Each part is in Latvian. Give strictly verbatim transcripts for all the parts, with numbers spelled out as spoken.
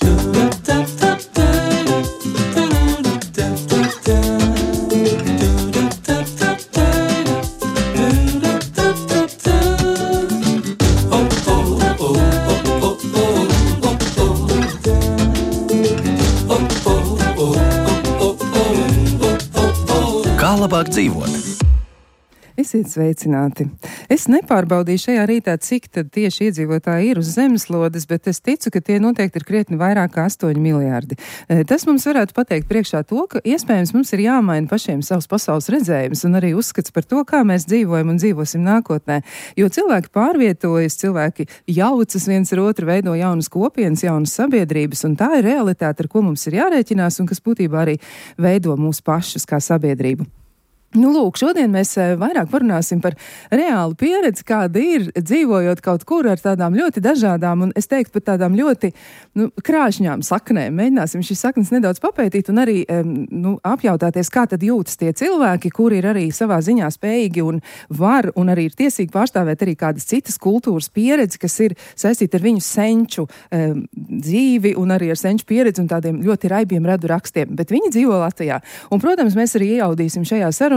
Kā labāk dzīvot? Esiet sveicināti. Es nepārbaudīju šajā rītā, cik tad tieši iedzīvotāji ir uz zemeslodes, bet es ticu, ka tie noteikti ir krietni vairāk kā astoņi miljārdi. Tas mums varētu pateikt priekšā to, ka iespējams mums ir jāmaina pašiem savs pasaules redzējums un arī uzskats par to, kā mēs dzīvojam un dzīvosim nākotnē. Jo cilvēki pārvietojas, cilvēki jaucas viens ar otru, veido jaunas kopienas, jaunas sabiedrības, un tā ir realitāte, ar ko mums ir jārēķinās un kas būtībā arī veido mūs pašus kā sabiedrību. Nu, lūk, šodien mēs vairāk parunāsim par reālu pieredzi, kāda ir dzīvojot kaut kur ar tādām ļoti dažādām un, es teiktu, pat tādām ļoti nu, krāšņām saknēm. Mēģināsim šīs saknes nedaudz papētīt un arī nu, apjautāties, kā tad jūtas tie cilvēki, kuri ir arī savā ziņā spējīgi un var un arī ir tiesīgi pārstāvēt arī kādas citas kultūras pieredzi, kas ir saistīta ar viņu senču um, dzīvi un arī ar senču pieredzi un tādiem ļoti raibiem radu rakstiem. Bet viņi dzīvo Latvijā. Un, protams, mēs arī ieaudīsim šajā sarunā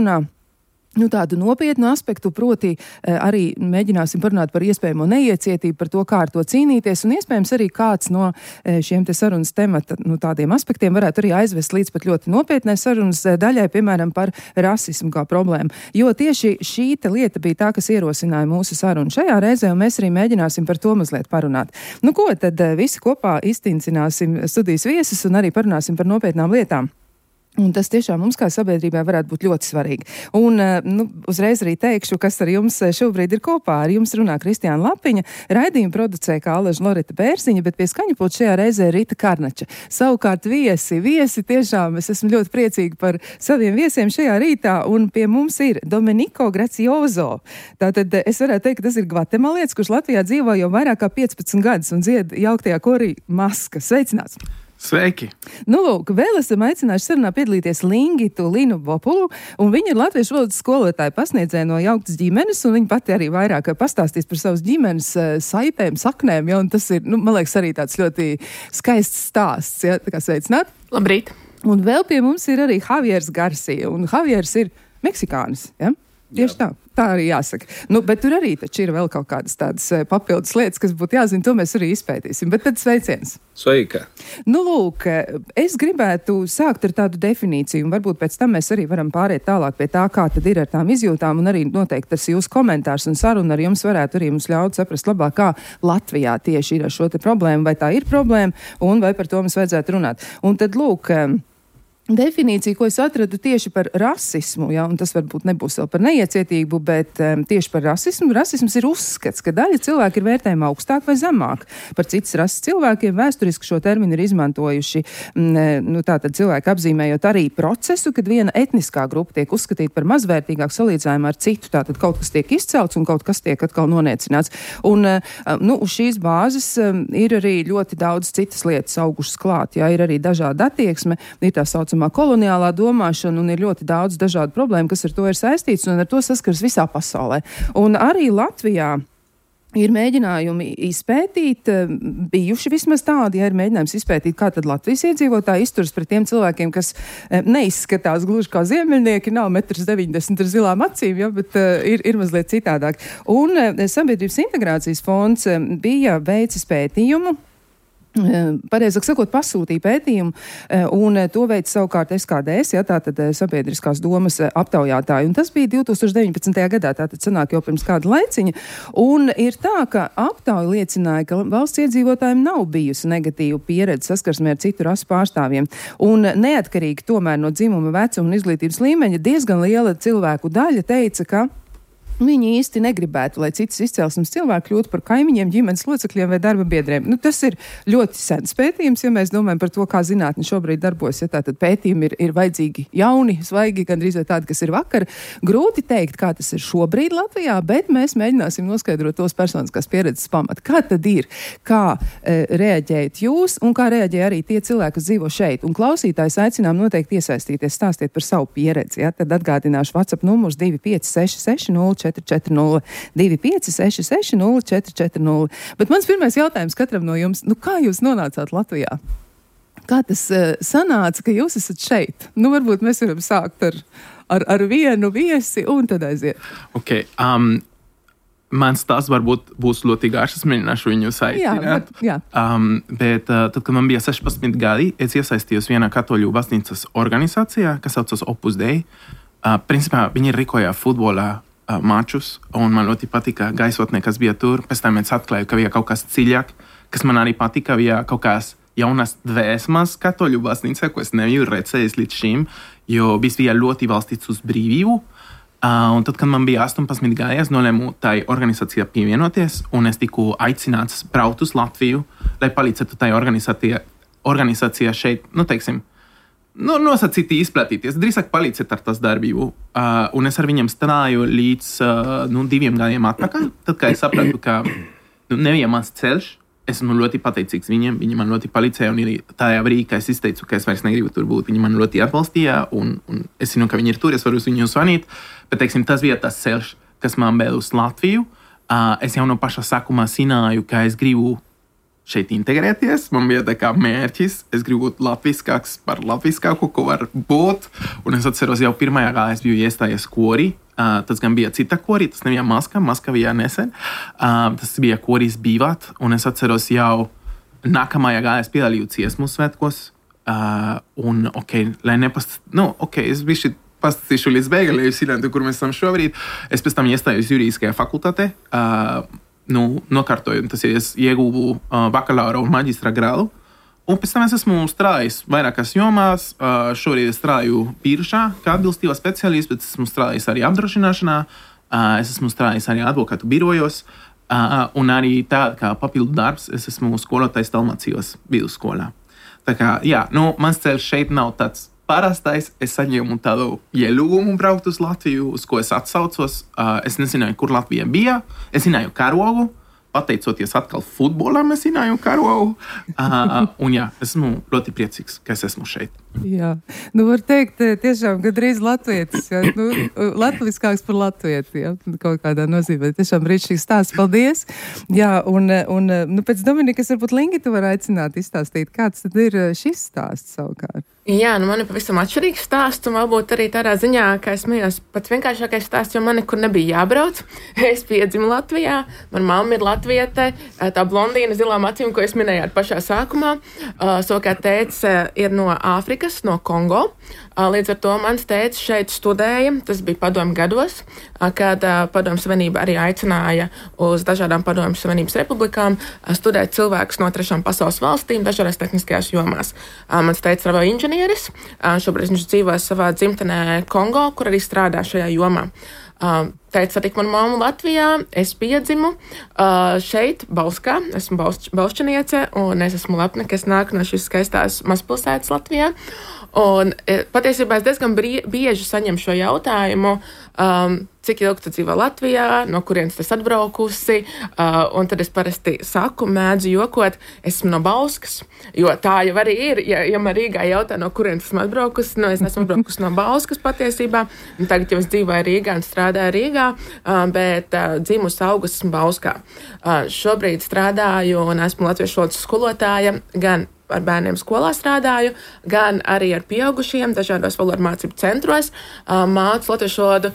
Nu, tādu nopietnu aspektu, proti arī mēģināsim parunāt par iespējamo neiecietību, par to, kā ar to cīnīties, un iespējams arī kāds no šiem te sarunas temata, nu, tādiem aspektiem varētu arī aizvest līdz pat ļoti nopietnai sarunas daļai, piemēram, par rasismu kā problēmu. Jo tieši šī te lieta bija tā, kas ierosināja mūsu sarunu šajā reizē, un mēs arī mēģināsim par to mazliet parunāt. Nu, ko tad visi kopā iztincināsim studijas viesus un arī parunāsim par nopietnām lietām. Un tas tiešām mums kā sabiedrībai varētu būt ļoti svarīgi. Un nu, uzreiz arī teikšu, kas ar jums šobrīd ir kopā. Ar jums runā Kristiāna Lapiņa, raidījumu producē kā Alaža Loreta Bērziņa, bet pie skaņapulta šajā reizē Rita Karnača. Savukārt viesi, viesi tiešām, es esmu ļoti priecīga par saviem viesiem šajā rītā, un pie mums ir Domenico Gracioso. Tātad es varētu teikt, ka tas ir gvatemalietis, kurš Latvijā dzīvo jau vairāk kā piecpadsmit gadus un dzied jauktajā korī Maska. Sveicināts! Sveiki! Nu, lūk, vēl esam aicinājuši sarunā piedalīties Lingitu Linu Vopulu, un viņa ir latviešu valodas skolotāja pasniedzēja no jauktas ģimenes, un viņa pati arī vairāk pastāstīs par savas ģimenes uh, saitēm, saknēm, ja, un tas ir, nu, man liekas, arī tāds ļoti skaists stāsts, ja, tā kā sveicināt. Labrīt! Un vēl pie mums ir arī Javiers Garcia, un Javiers ir meksikānis, ja? Tieši tā. Tā arī jāsaka. Nu, bet tur arī taču ir vēl kaut kādas tādas papildus lietas, kas būtu jāzina, to mēs arī izpētīsim. Bet tad sveiciens. Sveika. Nu, lūk, es gribētu sākt ar tādu definīciju, un varbūt pēc tam mēs arī varam pāriet tālāk pie tā, kā tad ir ar tām izjūtām, un arī noteikti tas jūsu komentārs un saruna ar jums varētu arī mums ļaut saprast labāk, kā Latvijā tieši ir ar šo te problēmu, vai tā ir problēma, un vai par to mums vajadzētu runāt. Un tad, lūk, definīcija, ko es atradu tieši par rasismu, ja, un tas varbūt nebūs vēl par neiecietību, bet um, tieši par rasismu. Rasisms ir uzskats, ka daļa cilvēki ir vērtējama augstāk vai zemāk par citas rases cilvēkiem. Vēsturiski šo terminu ir izmantojuši, mm, nu tātad cilvēki apzīmējot arī procesu, kad viena etniskā grupa tiek uzskatīta par mazvērtīgāku salīdzinājumu ar citu. Tātad kaut kas tiek izcelts un kaut kas tiek atkal noniecināts. Un, uh, nu, uz šīs bāzes um, ir arī ļoti daudz citas lietas augušas klāt. Ja, ir arī dažāda attieksme, ir tā saucamā koloniālā domāšana un ir ļoti daudz dažādu problēmu, kas ar to ir saistīts un ar to saskars visā pasaulē. Un arī Latvijā ir mēģinājumi izpētīt, bijuši vismaz tādi, ja ir mēģinājums izpētīt, kā tad Latvijas iedzīvotāji izturas pret tiem cilvēkiem, kas neizskatās gluži kā ziemeļnieki, nav metrs deviņdesmit ar zilām acīm, ja, bet uh, ir, ir mazliet citādāk. Un uh, Sabiedrības integrācijas fonds uh, bija veicis pētījumu, pareizāk sakot, pasūtīja pētījumu, un to veids savukārt S K D S, ja, tātad sabiedriskās domas aptaujātāji, un tas bija divi tūkstoši deviņpadsmitajā gadā, tātad sanāk jau pirms kāda laiciņa, un ir tā, ka aptauja liecināja, ka valsts iedzīvotājiem nav bijusi negatīva pieredze saskarsmē ar citu rasu pārstāvjiem, un neatkarīgi tomēr no dzimuma, vecuma un izglītības līmeņa diezgan liela cilvēku daļa teica, ka viņi īsti negribētu, lai citas izcelsmes cilvēki kļūtu par kaimiņiem, ģimenes locekļiem vai darba biedriem. Nu, tas ir ļoti sens pētījums, ja mēs domājam par to, kā zinātne šobrīd darbojas. Ja tātad pētījumi ir, ir vajadzīgi jauni, svaigi, gandrīz vai tādi, kas ir vakar. Grūti teikt, kā tas ir šobrīd Latvijā, bet mēs mēģināsim noskaidrot tos personiskās pieredzes pamatu. Kā tad ir? Kā e, reaģējat jūs un kā reaģē arī tie cilvēki, kas dzīvo šeit? Un klausītājs aicinām noteikti iesaistīties, stāstiet par savu pieredzi. Ja? Tad atgādināšu WhatsApp numurs divi pieci seši seši nulle četri četri nulle divi pieci seši seši nulle četri četri nulle. Bet mans pirmais jautājums katram no jums, nu kā jūs nonācāt Latvijā? Kā tas uh, sanāca, ka jūs esat šeit? Nu, varbūt mēs varam sākt ar, ar, ar vienu viesi un tad aiziet. Ok, um, mans stāsts varbūt būs ļoti garš, es mēģināšu viņu saīsināt. Jā, jā. Um, bet uh, tad, kad man bija sešpadsmit gadi, es iesaistījos vienā katoļu baznīcas organizācijā, kas saucas Opus Dei. Uh, principā viņi rīkoja futbolā uh, mačus, un man ļoti patika gaisotne, kas bija tur. Pēc tam es atklāju, ka bija kaut kas dziļāk, kas man arī patika, bija kaut kas jaunas dvēsmas katoļu baznīcā, ko es nebiju redzējis līdz šim, jo viss bija ļoti balstīts uz brīvību. Uh, un tad, kad man bija astoņpadsmit gadi, es nolēmu tai organizācijā pievienoties, un es tiku aicināts braukt uz Latviju, lai palīdzētu tai organizācijā, organizācijā šeit, nu, teiksim, nu, nosacīti izplatīties, drīzāk palīdzēt ar tas darbību. Uh, un es ar viņiem strādāju līdz uh, nu, diviem gadiem atpakaļ, tad, kad es sapratu, ka nu, nebija mans ceļš. Esmu ļoti pateicīgs viņiem, viņi man ļoti palīdzēja, un arī tajā brīdī, kad es izteicu, ka es vairs negribu tur būt, viņi man ļoti atbalstīja, un, un es zinu, ka viņi ir tur, es varu uz viņu zvanīt, bet, teiksim, tas bija tas ceļš, kas man vēl uz Latviju. Uh, es jau no paša sākumā zināju, ka es gribu šeit integrēties, man bija tā kā mērķis, es gribu būt latviskāks par latviskāku, ko var būt, un es atceros jau pirmajā gadā es biju iestājies korī. Uh, tas gan bija cita korī, tas nebija Maska, Maska bija nesen. Uh, tas bija korīs Bīvāt, un es atceros jau nākamajā gadā es piedalīju dziesmu svētkos. Uh, un, ok, lai nepast... Nu, ok, es bišķi pastāstīšu līdz beigām, lai jūs zinātu, kur mēs esam šobrīd. Es pēc tam iestājos juridiskajā fakultātē. Uh, nu, nokārtoju, tas ir, es ieguvu uh, bakalaura un maģistra grādu. Un pēc tam es esmu strādājis vairākās jomās. Uh, šobrīd es strādāju biržā, kā atbilstība speciālists, bet esmu strādājis arī apdrošināšanā. Uh, es esmu strādājis arī advokātu birojos. Uh, un arī tāda kā papildu darbs, es esmu skolotājs Dalmācijos vidusskolā. Tā kā, jā, nu, mans ceļš šeit nav tāds parastais. Es saņēmu tādu ielūgumu braukt uz Latviju, uz ko es atsaucos. Uh, es nezināju, kur Latvija bija. Es zināju karogu. Pateicoties atkal futbolam, es zināju karogu. Uh, un jā, esmu ļoti priecīgs, ka es esmu šeit. Jā, nu var teikt, tiešām gadrīz latvietis, jā, nu, latviskāks par latvieti, jā, kaut kādā nozīmē. Tiešām brīnišķīgs stāsts, paldies. Jā, un, un nu, pēc Dominikas varbūt Lingi tu var aicināt izstāstīt, kāds tad ir šis stāsts savukārt. Jā, nu man ir pavisam atšķirīgs stāsts, un varbūt arī tādā ziņā, ka es mījos pats vienkāršākais stāsts, jo man nekur nebija jābrauc. Es piedzimu Latvijā, man mamma ir latviete, tā blondīna zilām acīm, ko es minēju pašā sākumā. Savukārt tētis ir no Āfrikas, no Kongo. Līdz ar to mans tētis šeit studēja, tas bija padomju gados, kad Padomju Savienība arī aicināja uz dažādām Padomju Savienības republikām studēt cilvēkus no trešām pasaules valstīm dažādās tehniskajās jomās. Mans tētis ir inženieris, šobrīd viņš dzīvo savā dzimtenē Kongo, kur arī strādā šajā jomā. Tētis satika manu mammu Latvijā, es piedzimu šeit, Bauskā, esmu baušķiniece, un es esmu lepna, ka es nāku no šīs skaistās mazpilsētas Latvijā. Un patiesībā es diezgan bieži saņemu šo jautājumu, um, cik ilgi tu dzīvo Latvijā, no kurienes tu esi atbraukusi, uh, un tad es parasti saku, mēdzu jokot, esmu no Bauskas, jo tā jau arī ir, ja, ja man Rīgā jautā, no kurienes esmu atbraukusi, no es esmu atbraukusi no Bauskas patiesībā, un tagad jau es dzīvoju Rīgā un strādāju Rīgā, uh, bet uh, dzimusi augusi esmu Bauskā. Uh, šobrīd strādāju un esmu latviešu valodas skolotāja, gan ar bērniem skolā strādāju, gan arī ar pieaugušiem dažādos valodu mācību centros. Mācu latviešu valodu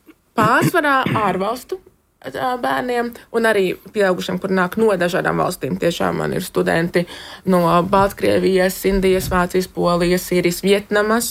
pārsvarā ārvalstu bērniem un arī pieaugušiem, kur nāk no dažādām valstīm. Tiešām man ir studenti no Baltkrievijas, Indijas, Vācijas, Polijas, Sīrijas, Vietnamas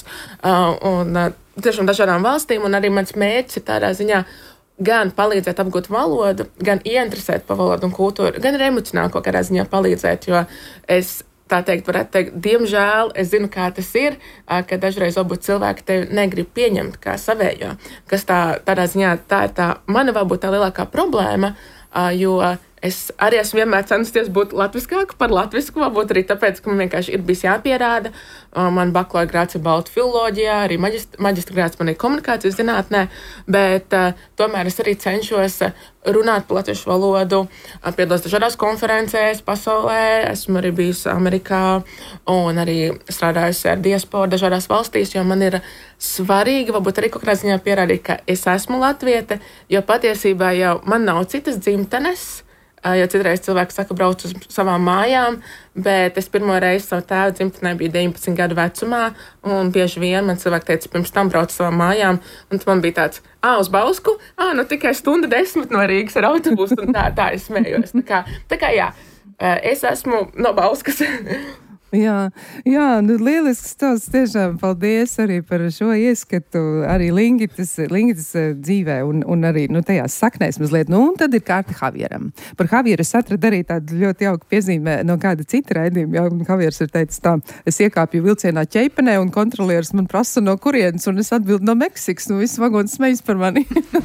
un tiešām dažādām valstīm. Un arī mans mērķis ir tādā ziņā gan palīdzēt apgūt valodu, gan ieinteresēt par valodu un kultūru, gan arī emocionāli kaut kādā ziņā palīdzēt, jo es tā teikt, varētu teikt, diemžēl es zinu, kā tas ir, ka dažreiz varbūt cilvēki tevi negrib pieņemt kā savējo, kas tā, tādā ziņā tā ir tā mana varbūt tā lielākā problēma, jo es arī esmu vienmēr censties būt latviskāku par latvisku, varbūt arī tāpēc, ka man vienkārši ir bijis jāpierāda. Man bakalaura grāds ir baltu filoloģijā, arī maģistra, maģistra grāds man ir komunikācijas zinātnē, bet uh, tomēr es arī cenšos runāt par latviešu valodu, piedalos dažādās konferencēs pasaulē, esmu arī bijusi Amerikā un arī strādājusi ar diasporu dažādās valstīs, jo man ir svarīgi, varbūt arī kaut kādā ziņā pierādīt, ka es esmu latviete, jo patiesībā jau man nav citas dzimtenes, jo citreiz cilvēki saka, brauc uz savām mājām, bet es pirmo reizi savu tēvu dzimtenē biju deviņpadsmit gadu vecumā, un bieži vien man cilvēki teica, pirms tam brauc uz savām mājām, un man bija tāds, ā, uz Bausku, ā, nu tikai stunda desmit no Rīgas ar autobusu, un tā, tā es smējos. Tā kā, tā kā jā, es esmu no Bauskas. Jā, jā, nu lielisks stāsts, tiešām paldies arī par šo ieskatu arī Lingitas, Lingitas dzīvē un, un arī, nu, tajās saknēs mazliet. Nu, un tad ir kārta Javieram. Par Javieru es atradu arī tādu ļoti jauku piezīmē no kāda cita raidījuma. Jā, un Javieris ir teicis tā, es iekāpju vilcienā Ķeipenē un kontrolieris man prasa no kurienes, un es atbildu no Meksikas, nu viss vagons smejas par mani.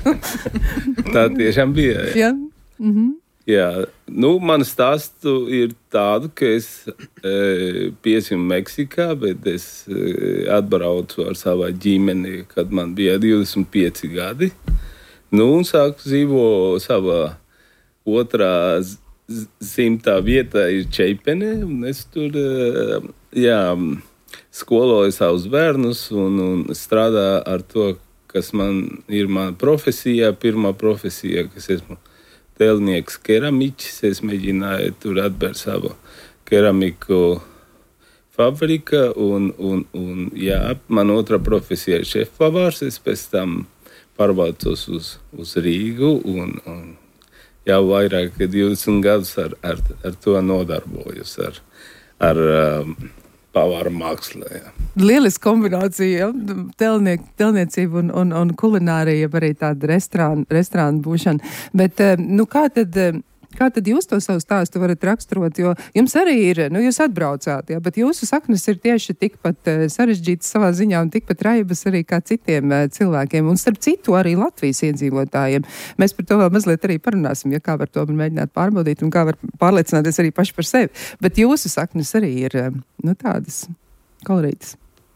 Tā tiešām bija. Jā. Mhm. Jā, nu, man stāstu ir tādu, ka es e, piedzimu Meksikā, bet es e, atbraucu ar savu ģimeni, kad man bija divdesmit pieci gadi. Nu, un sāku dzīvot savā otrā simtā vietā ir Ķeipene, un es tur, e, jā, skoloju savus bērnus un, un strādāju ar to, kas man ir mana profesija, pirmā profesija, kas esmu tēlnieks, keramiķis. Es mēģināju tur atbērt savu keramiku fabrika, un, un, un jā, man otrā profesija ir šefpavārs. Es pēc tam pārvācos uz, uz Rīgu, un, un jau vairāk kā divdesmit gadus ar, ar, ar to nodarbojos, ar, ar um, pavāra māksla. Jā. Lieliska kombinācija, ja? Telniek, telniecība un, un, un kulinārija, arī tāda restorāna, restorāna būšana. Bet, nu, kā tad, kā tad jūs to savu stāstu varat raksturot? Jo jums arī ir, nu, jūs atbraucāt, jā, bet jūsu saknes ir tieši tikpat sarežģītas savā ziņā un tikpat raibas arī kā citiem cilvēkiem. Un starp citu arī Latvijas iedzīvotājiem. Mēs par to vēl mazliet arī parunāsim, ja kā var to mēģināt pārbaudīt un kā var pārliecināties arī paši par sevi. Bet jūsu saknes arī ir, nu, tādas kolorītas.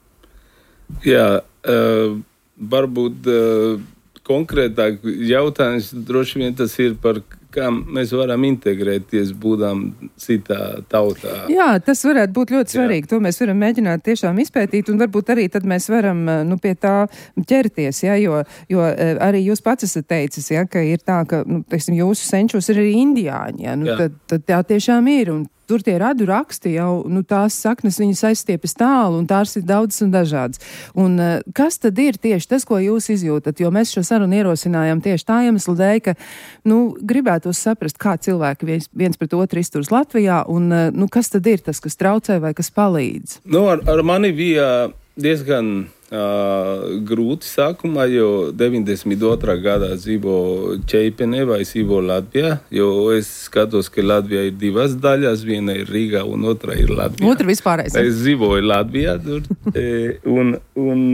Jā, uh, varbūt uh, konkrētāk jautājums droši vien tas ir par kā mēs varam integrēties, būdām citā tautā. Jā, tas varētu būt ļoti svarīgi. Jā. To mēs varam mēģināt tiešām izpētīt, un varbūt arī tad mēs varam, nu, pie tā ķerties, ja, jo, jo arī jūs pats esat teicis, ja, ka ir tā, ka, nu, teiksim, jūsu senčos ir arī indiāņi, ja, nu, tad, tad tā tiešām ir, un tur tie radu raksti jau, nu, tās saknes viņas aizstiepjas tālu, un tās ir daudzas un dažādas. Un uh, kas tad ir tieši tas, ko jūs izjūtat? Jo mēs šo sarunu ierosinājām tieši tā iemesla dēļ, ka, nu, gribētos saprast, kā cilvēki viens, viens pret otru izturas Latvijā, un, uh, nu, kas tad ir tas, kas traucē vai kas palīdz? Nu, ar, ar mani bija diezgan uh, grūti sākumā, jo deviņdesmit otrā gadā dzīvo Ķeipenē vai dzīvo Latvijā, jo es skatos, ka Latvijā ir divas daļas, viena ir Rīgā un otra ir Latvijā. Otra vispārējais. Es dzīvoju Latvijā tur, e, un, un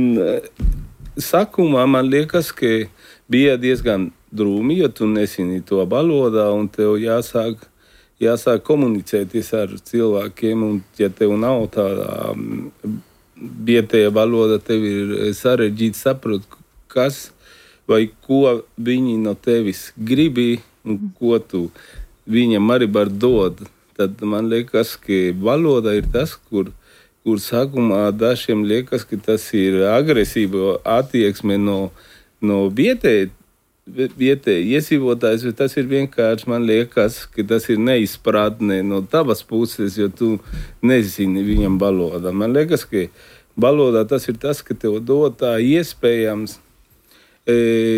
sākumā man liekas, ka bija diezgan drūmi, jo tu nesini to valodā, un tev jāsāk, jāsāk komunicēties ar cilvēkiem, un ja tev nav tāda vietējā valoda, tev ir sarežģīti saprot, kas vai ko viņi no tevis gribi un ko tu viņam arī var dot. Tad man liekas, ka valoda ir tas, kur, kur sākumā dažiem liekas, ka tas ir agresīva attieksme no, no vietēja vietēji iesīvotājs, bet tas ir vienkārši, man liekas, ka tas ir neizpratne no tavas puses, jo tu nezini viņam valodā. Man liekas, ka valodā tas ir tas, ka tev dod tā iespējams e,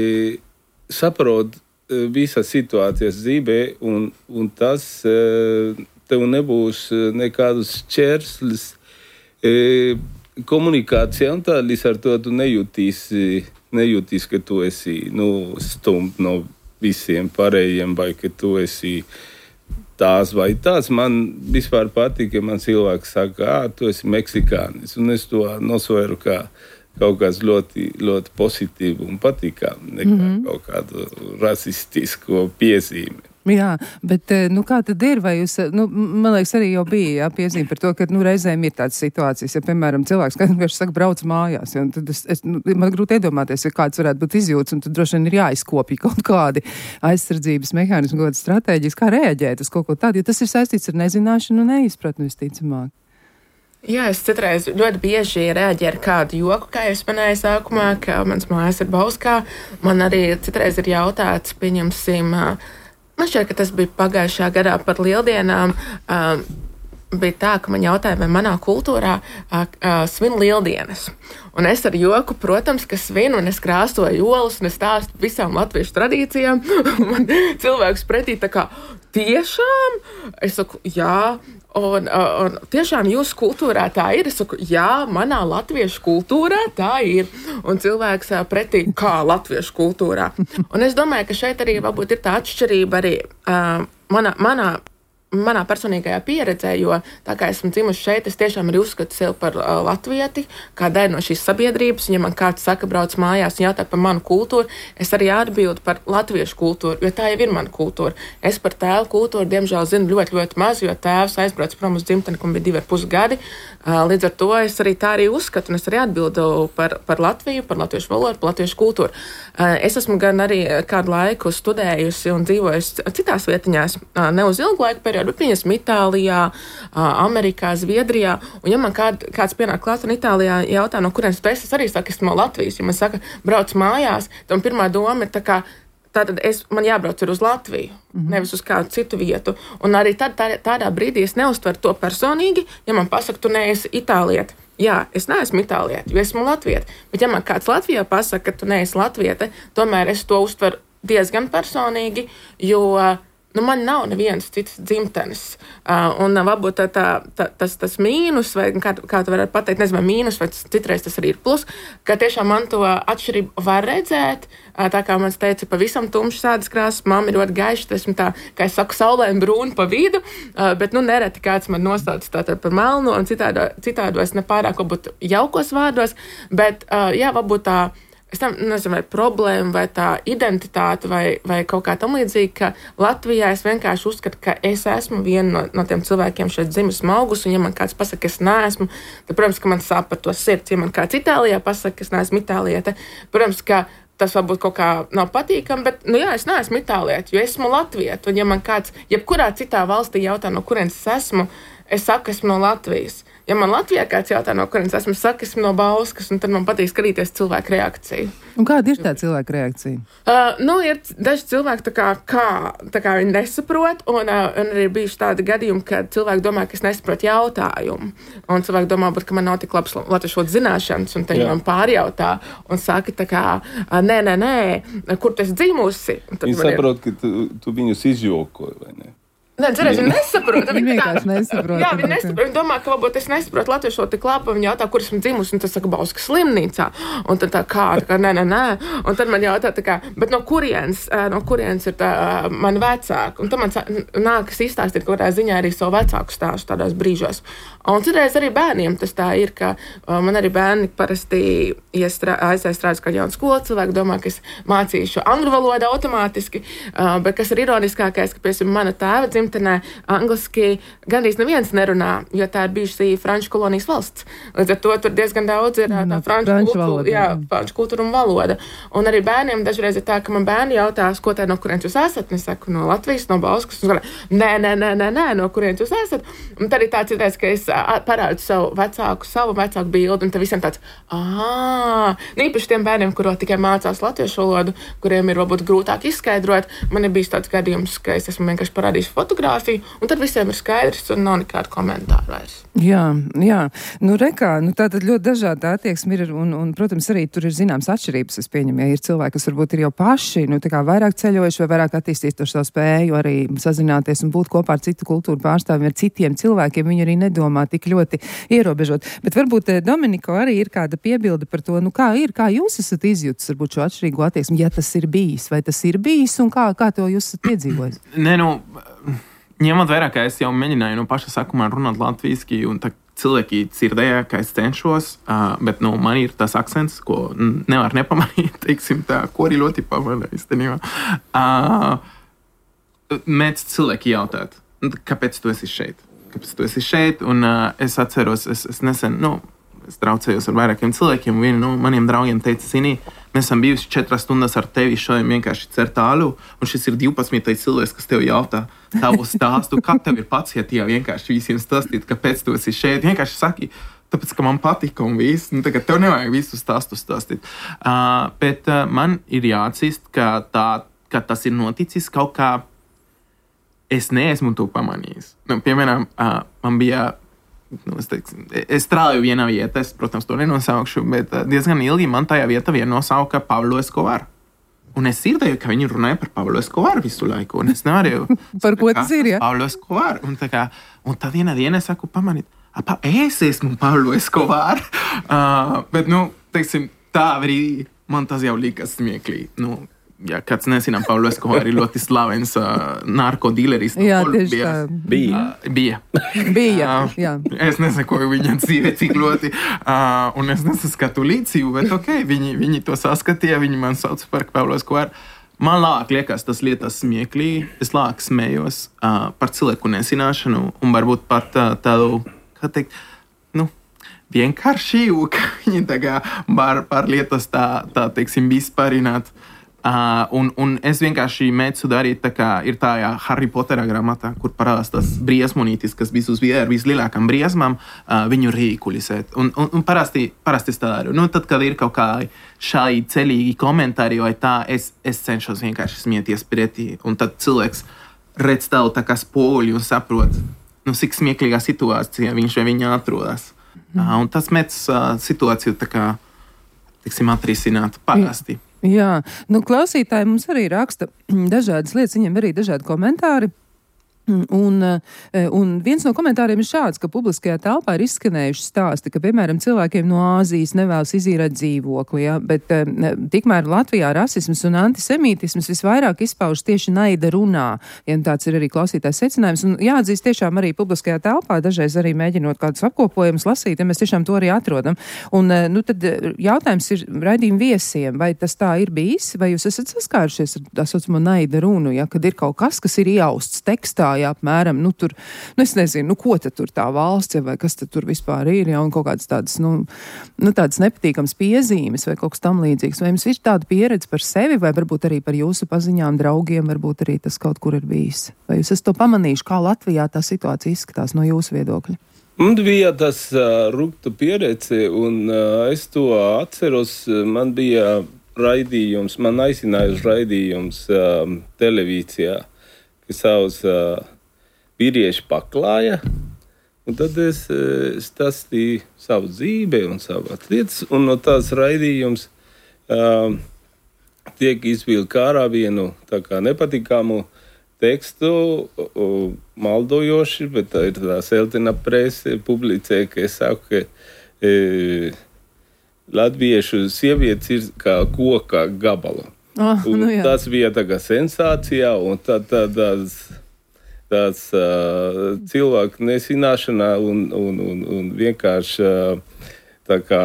saprot e, visas situācijas dzīvē, un, un tas e, tev nebūs nekādus šķērslis e, komunikācijā, un tā līdz ar to tu nejūtīsi nejūtīs, ka tu esi, nu, stumt no visiem pārējiem, vai ka tu esi tās vai tās. Man vispār patīk, ka man cilvēks saka, ā, tu esi meksikānis, un es to nosveru kā kaut kāds ļoti, ļoti pozitīvu un patīkam, nekā mm-hmm. kaut kādu rasistisku piezīmi. Jā, bet nu, kā tad ir, vai jūs, nu, man liekas, arī jau bija jā, piezīme par to, ka, nu, reizēm ir tādas situācijas, ja, piemēram, cilvēks, kad vienkārši saka, brauc mājās, ja, un tad es, es nu, man grūti iedomāties, ja kāds varētu būt izjūts, un tad droši vien ir jāizkopja kaut kādi aizsardzības mehānismi, kaut kādas stratēģijas, kā reaģēt uz kaut ko tādu, jo tas ir saistīts ar nezināšanu un neizpratni visticamāk. Jā, es citreiz ļoti bieži reaģēju ar kādu joku, kā jau es minēju sākumā, ka mans mājas ir Bauskā. Man arī citreiz ir jautāts, pieņemsim, man šķiet, ka tas bija pagājušā gadā par lieldienām. Uh, bija tā, ka man jautāja, vai manā kultūrā uh, uh, svin lieldienas. Un es ar joku, protams, ka svinu, un es krāsoju olas, un es stāstu visām latviešu tradīcijām. Man cilvēks pretī tā kā, tiešām? Es saku, jā. Un, un tiešām jūsu kultūrā tā ir. Es saku, jā, manā latviešu kultūrā tā ir. Un cilvēks pretī, kā latviešu kultūrā. Un es domāju, ka šeit arī varbūt ir tā atšķirība arī uh, manā, manā, manā personīgajā pieredzē, jo tā kā esmu dzimusi šeit, es tiešām arī uzskatu sevi par uh, latvieti, kā daļu no šīs sabiedrības. Un ja man kāds saka, brauc mājās un jautā par manu kultūru, es arī atbildu par latviešu kultūru, jo tā jau ir mana kultūra. Es par tēvu kultūru, diemžēl, zinu ļoti, ļoti maz, jo tēvs aizbrauc prom uz dzimteni, kam bija divi ar pus gadi. Uh, līdz ar to es arī tā arī uzskatu, un es arī atbildu par, par Latviju, par latviešu valodu, par latviešu kultūru. Uh, es esmu gan arī kādu laiku studējusi un dzīvojusi citās vietiņās, uh, ne uz ilgu laiku periodu, bet pieņemsim Itālijā, Amerikā, Zviedrijā. Un ja man kād, kāds pienāk klāt un Itālijā jautā, no kurienes tu esi, es arī saku, esmu no Latvijas. Ja man saka, brauc mājās, tad pirmā doma ir tā kā, tātad es, man jābrauc ir uz Latviju, mm-hmm. nevis uz kādu citu vietu. Un arī tad, tā, tādā brīdī es neuztveru to personīgi, ja man pasaka, tu neesi itālieti. Jā, es neesmu itālieti, jo esmu latvieti. Bet ja man kāds Latvijā pasaka, ka tu neesi latviete, tomēr es to uztveru diezgan personīgi, jo nu, man nav nevienas citas dzimtenes. Uh, un varbūt tā, tā, tā, tas, tas mīnus, vai kā, kā tu varētu pateikt, nezinu, vai mīnus, vai citreiz tas arī ir plus, ka tiešām man to atšķirību var redzēt. Uh, tā kā man teica, pavisam tumšs sādas krāsas, mamma ir ļoti gaiša, tas ir tā, kā es saku, saulēm brūni pa vidu, uh, bet nu nereti kāds man nosauc tātad par melno un citādo, citādos nepārāk varbūt jaukos vārdos, bet uh, jā, varbūt tā, es tam nezinu, vai problēma, vai tā identitāte, vai, vai kaut kā tam līdzīgi, ka Latvijā es vienkārši uzskatu, ka es esmu viena no, no tiem cilvēkiem šeit dzimis augus, un ja man kāds pasaka, ka es neesmu, tad, protams, ka man sāp par to sirds. Ja man kāds Itālijā pasaka, ka es neesmu itāliete, protams, ka tas varbūt kaut kā nav patīkami, bet, nu jā, es neesmu itāliete, jo esmu latvieta, un ja man kāds, jebkurā citā valstī jautā, no kurienes es esmu, es saku, esmu no Latvijas. Ja man Latvijā kāds jautā, no kurienes esmu, saka, esmu no Bauskas, un tad man patīk skatīties cilvēku reakciju. Un kāda ir tā cilvēka reakcija? Uh, nu, ir daži cilvēki, tā kā, kā, tā kā viņi nesaprot, un, uh, un arī bijuši tādi gadījumi, kad cilvēki domā, ka es nesaprotu jautājumu. Un cilvēki domā, būt, ka man nav tik labs latviešu valodas zināšanas, un tad viņi man pārjautā un saka, tā kā, uh, nē, nē, nē, kur tu esi dzimusi? Viņi saprot, ir... ka tu, tu viņus izjokoji, vai ne? Nē, cerēs, viņi nesaprot. Viņi vienkārši nesaprot. Jā, viņi nesaprot. Viņi domā, ka varbūt es nesaprotu latviešu valodu tik labi, viņi jautā, kur esmu dzimusi, un tas saka, Bauskas slimnīcā. Un tad tā kā, tā kā, nē, nē, nē. Un tad man jautā, tā kā, bet no kurienes, no kurienes ir tā mani vecāki? Un tad man nākas izstāstīt kaut kādā ziņā arī savu vecāku stāstu tādās brīžos. Un citreiz arī bērniem tas tā ir, ka man arī bērni parasti aizsēs strādāt kā jaunu skolu cilvēku, domā, ka es mācīšu angļu valodu automātiski, bet kas ir ironiskākais, ka, piemēram, mana tēva dzimtenē angliski gandrīz neviens nerunā, jo tā ir bijusi franču kolonijas valsts. Līdz ar to tur diezgan daudz ir tā franču kultūra, jā, franču kultūra un valoda. Un arī bērniem dažreiz ir tā, ka man bērni jautās, ko tā no kurienes jūs esat, un es saku, no Latvijas, no Bauskas, un saka, nē, nē, nē, nē, nē, no kurienes jūs esat. Un tad ir tāds ir tāds, ka es parādu savu vecāku, savu vecāku bildi, un tad visiem tāds, ā, īpaši tiem bērniem, kuro tikai mācās latviešu valodu, kuriem ir varbūt grūtāk izskaidrot, man ir bijis tāds gadījums, ka es esmu vienkārši parādījis fotogrāfiju, un tad visiem ir skaidrs, un nav nekādu komentāru vairs. Jā, jā. Nu, rekā, nu tā tad ļoti dažāda attieksme ir, un, un, protams, arī tur ir zināms atšķirības, es pieņemu, ja ir cilvēki, kas varbūt ir jau paši, nu, tā kā vairāk ceļojuši vai vairāk attīstīt to savu spēju arī sazināties un būt kopā ar citu kultūru pārstāvjiem, ar citiem cilvēkiem, viņi arī nedomā tik ļoti ierobežot. Bet varbūt Dominiko arī ir kāda piebilde par to, nu kā ir, kā jūs esat izjutis varbūt šo atšķirīgo attieksmi, ja tas ir bijis, vai tas ir bijis, un kā, kā to jūs esat piedzīvojis? Nē, nu, ņemot vērā, ka es jau mēģināju no paša sākumā runāt latviski, un tā cilvēki dzirdēja, ka es cenšos, uh, bet, nu, man ir tas akcents, ko nevar nepamanīt, teiksim tā, ko arī ļoti pamanā īstenībā. Uh, mēdz cilvēki jautāt, kāpēc tu esi šeit? Kāpēc tu esi šeit? Un uh, es atceros, es, es nesen, nu, es traucējos ar vairākiem cilvēkiem, un vieni no maniem draugiem teica, Sini, mēs esam bijuši četras stundas ar tevi šodien vienkārši cert alu, un šis ir divpadsmitais cilvēks, kas tev jautā tavu stāstu, kā tev ir pacietījā vienkārši visiem stāstīt, kāpēc tu esi šeit. Vienkārši saki, tāpēc, ka man patika un viss, nu, tagad tev nevajag visu stāstu stāstīt. Uh, bet uh, man ir jāatzīst, ka, tā, ka tas ir noticis kaut kā, es neesmu to pamanījis. Nu, piemēram, uh, man bija, nu, es, teiksim, es strādāju vienā vietā, es, protams, to nenosaukšu, bet uh, diezgan ilgi man tajā vietā vien nosauka Pablo Escobar. Un es dzirdēju, ka viņi runāja par Pablo Escobar visu laiku, un es nevarēju... Par ko tas ir, ja? Pablo Escobar. Un, tā kā, un tad vienā dienā es saku, pamanīt, apa, es esmu Pablo Escobar. uh, bet, nu, teiksim, tā brīdī man tas jau likas smieklīgi. Nu, ja kāds nezinām, Pablo Escobar ir ļoti slavens uh, narkodīleris. Jā, tieši tā. Bija. Uh, bija. Bija, Uh, jā. Es nesakoju viņa dzīve, cik ļoti, uh, un es nesaskatu līdzību, bet ok, viņi, viņi to saskatīja, viņi man sauc par Pablo Escobar. Man lāk liekas tas lietas smieklīgi, es lāk smējos uh, par cilvēku nesināšanu un varbūt pat uh, tādu, kā teikt, nu, vienkāršību, ka viņi tā kā var par lietas tā, tā teiksim, vispārināt. Uh, un, un es vienkārši mēģinu darīt tā kā ir tajā Harry Pottera grāmatā, kur parādās tas briesmonītis, kas visus bija ar vislielākām briesmām, uh, viņu rīkulisēt. Un, un, un parasti, parasti es tā daru. Nu, tad, kad ir kaut kādi šādi celīgi komentāri vai tā, es, es cenšos vienkārši smieties pretī. Un tad cilvēks redz tavu tā kā spoguļu un saprot, nu, cik smieklīgā situācijā viņš vai viņa atrodas. Mm. Uh, un tas mēdz uh, situāciju tā kā, tiksim, atrisināt parasti. Mm. Jā, nu klausītāji mums arī raksta dažādas lietas, viņiem arī dažādi komentāri. Un, un viens no komentāriem ir šāds, ka publiskajā telpā ir izskanējuši stāsti, ka, piemēram, cilvēkiem no Āzijas nevēlas izīrēt dzīvokli, ja? Bet tikmēr Latvijā rasisms un antisemītisms visvairāk izpaužas tieši naida runā, ja tāds ir arī klausītājs secinājums. Un jāatzīst tiešām arī publiskajā telpā, dažreiz arī mēģinot kādus apkopojumus lasīt, ja mēs tiešām to arī atrodam. Un, nu, tad jautājums ir raidījuma viesiem, vai tas tā ir bijis, vai jūs esat saskārušies ar tā saucamo naida runu, ja? Kad ir kaut kas, kas ir iausts tekstā, jā, apmēram, nu tur, nu es nezinu, nu ko tad tur tā valsts, ja, vai kas tad tur vispār ir, ja, un kaut kādas tādas, nu, nu tādas nepatīkams piezīmes vai kaut kas tam līdzīgs. Vai jums ir tāda pieredze par sevi, vai varbūt arī par jūsu paziņām, draugiem, varbūt arī tas kaut kur ir bijis? Vai jūs esat to pamanījuši, kā Latvijā tā situācija izskatās no jūsu viedokļa? Man bija tas uh, ruktu pieredze, un uh, es to atceros, man bija raidījums, man aicināja uz raidījums uh, televīzijā, kas savus uh, vīrieši paklāja, un tad es uh, stāstīju savu dzīvi un savas lietas, un no tās raidījums uh, tiek izvilkt ārā vienu tā kā nepatīkamu tekstu, uh, maldojoši, bet tā ir tā Seltina prese publicē, ka es saku, ka uh, latviešu sievietes ir kā koka gabala. Oh, nu tas bija tā kā sensācijā, un tā, tā, tāds, tāds uh, cilvēku nesināšanā un, un, un, un vienkārši uh, tā kā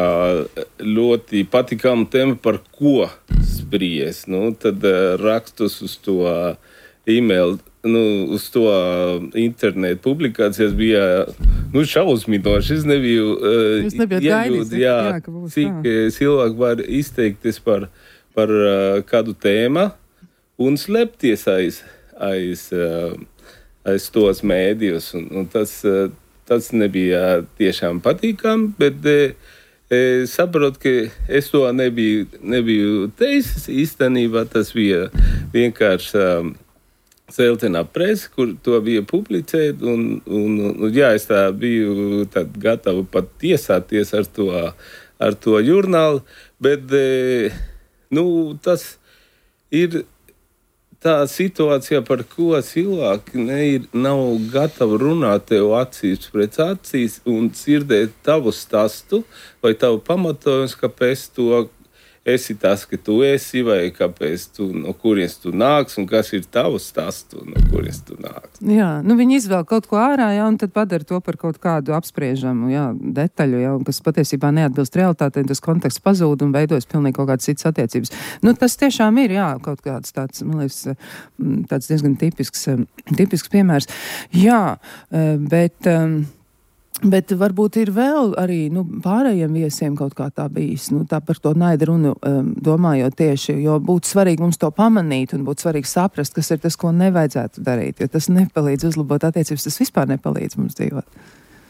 ļoti patīkama tēma, par ko spries. Nu, tad uh, rakstus uz to uh, e-mail, nu, uz to uh, internetu publikācijas bija nu, šausminoši. Es nebiju uh, iejūt, jā, jā, cik tā. Cilvēki var izteikties par par uh, kādu tēmu un slēpties aiz, aiz, uh, aiz tos mēdījus. Un, un tas, uh, tas nebija tiešām patīkami, bet uh, es saprotu, ka es to nebiju, nebiju teicis. Īstenībā tas bija vienkārši um, Seltina prese, kur to bija publicēt, un, un, un jā, es tā biju tad gatava pat tiesāties ar to, ar to žurnālu, bet uh, nu, tas ir tā situācija, par ko cilvēki neir, nav gatavi runāt tev acīs pret acīs un dzirdēt tavu stāstu vai tavu pamatojums, kāpēc to esi tas, ka tu esi, vai kāpēc tu, no kurienes tu nāks, un kas ir tavs tas, tu, no kurienes tu nāks. Jā, nu viņi izvēl kaut ko ārā, jā, un tad padara to par kaut kādu apspriežamu, jā, detaļu, jā, un kas patiesībā neatbilst realitātei, tas konteksts pazūd un veidojas pilnīgi kaut kādas citas attiecības. Nu, tas tiešām ir, jā, kaut kāds tāds, man liekas, tāds diezgan tipisks, tipisks piemērs. Jā, bet... Bet varbūt ir vēl arī nu, pārējiem viesiem kaut kā tā bijis, nu, tā par to naida runu um, domājot tieši, jo būtu svarīgi mums to pamanīt un būtu svarīgi saprast, kas ir tas, ko nevajadzētu darīt, jo tas nepalīdz uzlabot attiecības, tas vispār nepalīdz mums dzīvot.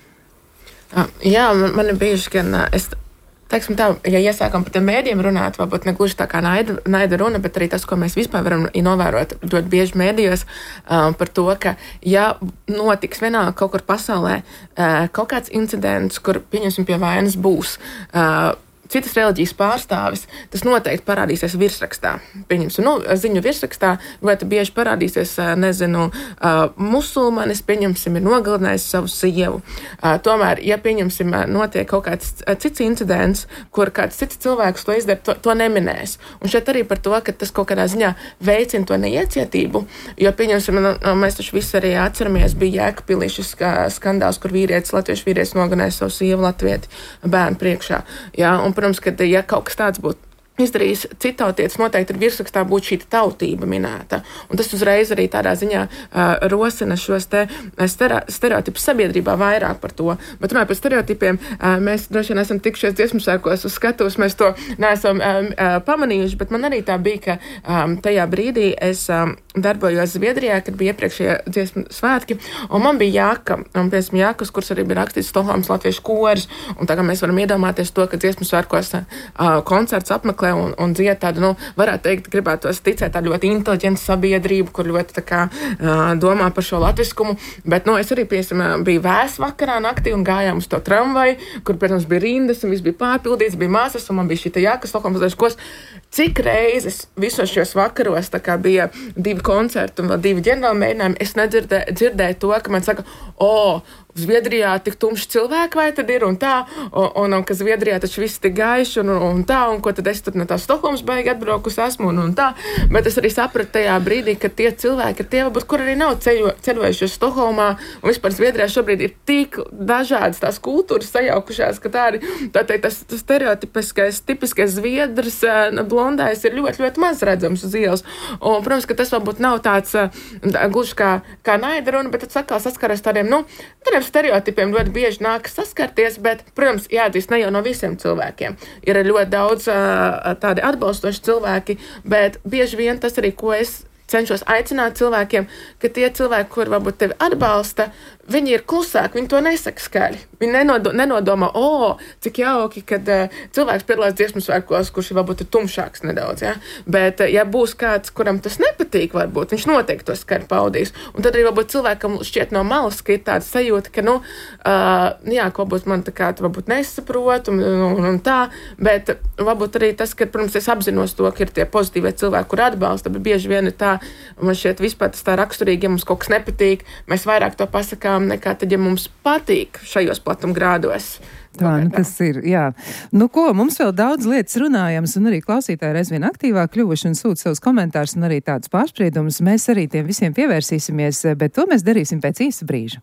Jā, man, man ir bijuši gan, es teiksim tā, ja iesākam par tiem mēdījiem runāt, varbūt ne gluži tā kā naida, naida runa, bet arī tas, ko mēs vispār varam novērot ļoti bieži mēdījos um, par to, ka ja notiks vienalga kaut kur pasaulē uh, kaut kāds incidents, kur, pieņemsim, pie vainas būs uh, citas reliģijas pārstāvis, tas noteikti parādīsies virsrakstā. Pieņemsim, nu, ziņu virsrakstā ļoti bieži parādīsies, nezinu, musulmanis, pieņemsim, ir nogalinājis savu sievu. Tomēr, ja, pieņemsim, notiek kaut kāds cits incidents, kur kāds cits cilvēks to izdara, to, to neminēs. Un šeit arī par to, ka tas kaut kādā ziņā veicina to neiecietību, jo, pieņemsim, mēs taču visi arī atceramies, bija Jēkabpilī šis skandāls, kur vīrietis, latviešu vīrietis nogalinājis savu sievu latvieti bērnu priekšā. Jā, un protams, ka, ja kaut kas tāds būtu izdarījis citautietis, noteikti ir virsrakstā būtu šī tautība minēta. Un tas uzreiz arī tādā ziņā uh, rosina šos te stereotipus sabiedrībā vairāk par to. Bet runājot par stereotipiem, uh, mēs droši vien esam tikšies dziesmu sērkos uz skatuves, mēs to neesam um, uh, pamanījuši, bet man arī tā bija, ka um, tajā brīdī es um, darbojos Zviedrijā, kad bija iepriekšējie dziesmu svētki, un man bija jāka, un piemēram jākas, kuras arī bija rakstīts Stokholmas latviešu koris, un tā kā mēs varam iedomāties to, ka dziesmu svētkos uh, koncerts apmeklē un, un dzied tādu, nu, varētu teikt, gribētos ticēt tādu ļoti inteliģentu sabiedrību, kur ļoti tā kā uh, domā par šo latviskumu, bet, nu, es arī, piemēram, biju vēs vakarā naktī un gājām uz to tramvaju, kur, protams, bija rindas un viss bija pārpildīts, bija māsas un man bija šī tā jākas Stokholmas latviešu koris. Cik reizes visos šos vakaros tā kā bija divi koncerti un vēl divi ģenerāli mēģinājumi, es nedzirdēju dzirdēju to, ka man saka, o, Zviedrijā tik tumši cilvēki vai tad ir un tā, un, un, un ka Zviedrijā taču viss tik gaiši un, un, un tā, un ko tad es tur no tā Stokholmas baigi atbraukus esmu un, un tā, bet es arī sapratu tajā brīdī, ka tie cilvēki, tie varbūt, kur arī nav ceļo, ceļojuši uz Stokholmā, un vispār Zviedrijā šobrīd ir tik dažādas tās kultūras sajaukušās, ka tā arī, tā teikt, tas, tas stereotipiskais, tipiskais zviedrs, blondais ir ļoti, ļoti maz redzams uz ielas, un, protams, ka tas varbūt nav tāds tā, gluži kā, kā naida runa, bet tad atkal saskaras tādiem, nu, tādiem stereotipiem ļoti bieži nākas saskarties, bet, protams, jāatzīst ne jau no visiem cilvēkiem. Ir ļoti daudz uh, tādi atbalstoši cilvēki, bet bieži vien tas arī, ko es cenšos aicināt cilvēkiem, ka tie cilvēki, kur varbūt tevi atbalsta, viņi ir klusāki, viņi to nesaka skaļi. Viņi nenodo, nenodomā, o, cik jauki, kad uh, cilvēks piedalās dziesmu svētkos, kurš varbūt ir tumšāks nedaudz, ja? Bet, uh, ja būs kāds, kuram tas nepatīk, varbūt, viņš noteikti to skaļi paudīs. Un tad arī varbūt cilvēkam šķiet no malas, ka ir tāda sajūta, ka, nu, uh, jā, ka varbūt man tā kā varbūt nesaprot un, un, un tā, bet varbūt arī tas, ka, protams, es apzinos to, ka ir tie pozitīvie cilvēki, kur atbalsta, bet bieži vien ir tā, man šķiet vispār tas tā raksturīgi, ja mums kaut kas nepatīk, mēs vairāk to pasakām nekā tad, ja mums patīk šajos platumgrādos. Tā, nu tas ir, jā. Nu ko, mums vēl daudz lietas runājams, un arī klausītāji reiz vien aktīvāk kļuvuši un sūta savus komentārus un arī tādus pārspriedumus. Mēs arī tiem visiem pievērsīsimies, bet to mēs darīsim pēc īsa brīža.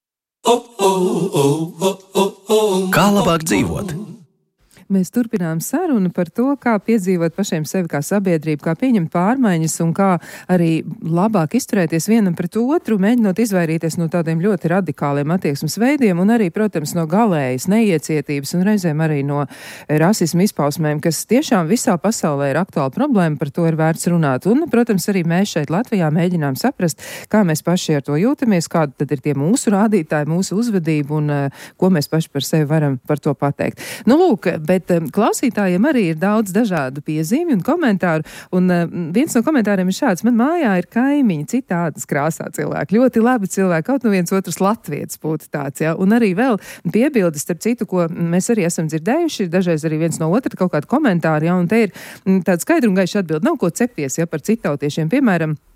Kā labāk dzīvot? Mēs turpinām sarunu par to, kā piedzīvot pašiem sevi kā sabiedrību, kā pieņemt pārmaiņas un kā arī labāk izturēties vienam pret otru, mēģinot izvairīties no tādiem ļoti radikāliem attieksmes veidiem un arī, protams, no galējas neiecietības un reizēm arī no rasismu izpausmēm, kas tiešām visā pasaulē ir aktuāla problēma, par to ir vērts runāt. Un, protams, arī mēs šeit Latvijā mēģinām saprast, kā mēs paši ar to jūtamies, kādi tad ir tie mūsu rādītāji, mūsu uzvedība un uh, ko mēs paši par sevi varam par to pateikt. Nu, lūk, bet klausītājiem arī ir daudz dažādu piezīmju un komentāru, un uh, viens no komentāriem ir šāds: man mājā ir kaimiņi citādas krāsā cilvēki, ļoti labi cilvēki, kaut no viens otrs latvietis būtu tāds, ja, un arī vēl piebildes, starp citu, ko mēs arī esam dzirdējuši, ir dažreiz arī viens no otra kaut kādu komentāru, ja, un te ir tāda skaidra un gaiša atbilde, nav ko cepties, ja, par citautiešiem, piemēram,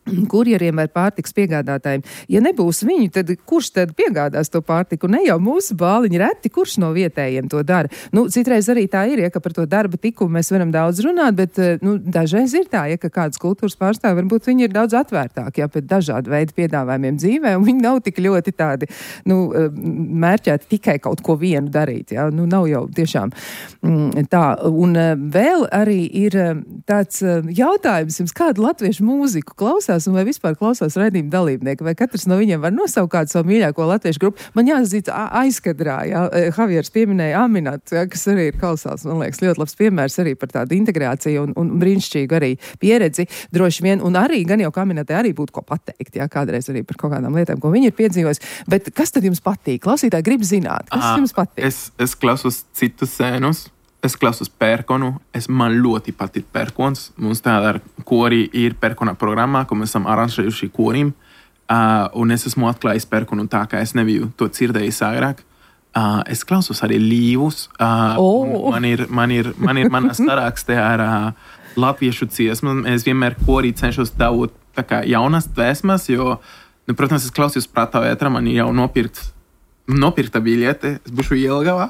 kurjeriem vai pārtiks piegādātājiem. Ja nebūs viņu, tad kurš tad piegādās to pārtiku? Ne jau mūsu bāliņi, reti, kurš no vietējiem to dara. Nu, citreiz arī tā ir, ja, ka par to darba tikumu mēs varam daudz runāt, bet, nu, dažreiz ir tā, ja, ka kādas kultūras pārstāvi, varbūt viņi ir daudz atvērtāki, ja, pēc dažādu veidu piedāvājumiem dzīvē, un viņi nav tik ļoti tādi, nu, mērķēti tikai kaut ko vienu darīt, ja. Nu, nav jau tiešām mm, tā. Un vēl arī ir tāds jautājums jums, kādu latviešu mūziku klausās un vai vispār klausās raidījuma dalībnieki, vai katrs no viņiem var nosaukt kādu savu mīļāko latviešu grupu. Man jāatzīst aizkadrā, jā, Javieris pieminēja Aminatu, jā, kas arī ir klausās, man liekas, ļoti labs piemērs arī par tādu integrāciju un, un brīnišķīgu arī pieredzi, droši vien, un arī, gan jau kā Aminatai arī būtu ko pateikt, jā, kādreiz arī par kaut kādām lietām, ko viņi ir piedzīvojis, bet kas tad jums patīk? Klausītāji grib zināt, kas à, jums patīk? Es, es klausos citus sēnus. Es klausos perkonu, es man ļoti patīk perkons. Mums tāda ar kori ir perkona programmā, ko mēs esam aranžējuši korim. Uh, un es esmu atklājis perkonu tā, kā es nebiju to dzirdējis agrāk. Uh, es klausos arī līvus. Uh, oh. Man ir, man ir, man ir manas sarakstē ar uh, latviešu dziesmu. Es vienmēr korī cenšos dabūt tā kā jaunas dvēsmas, jo, nu, protams, es klausījos Prātā vētra, man ir jau nopirkt nopirkta biļete, es būšu Jelgavā,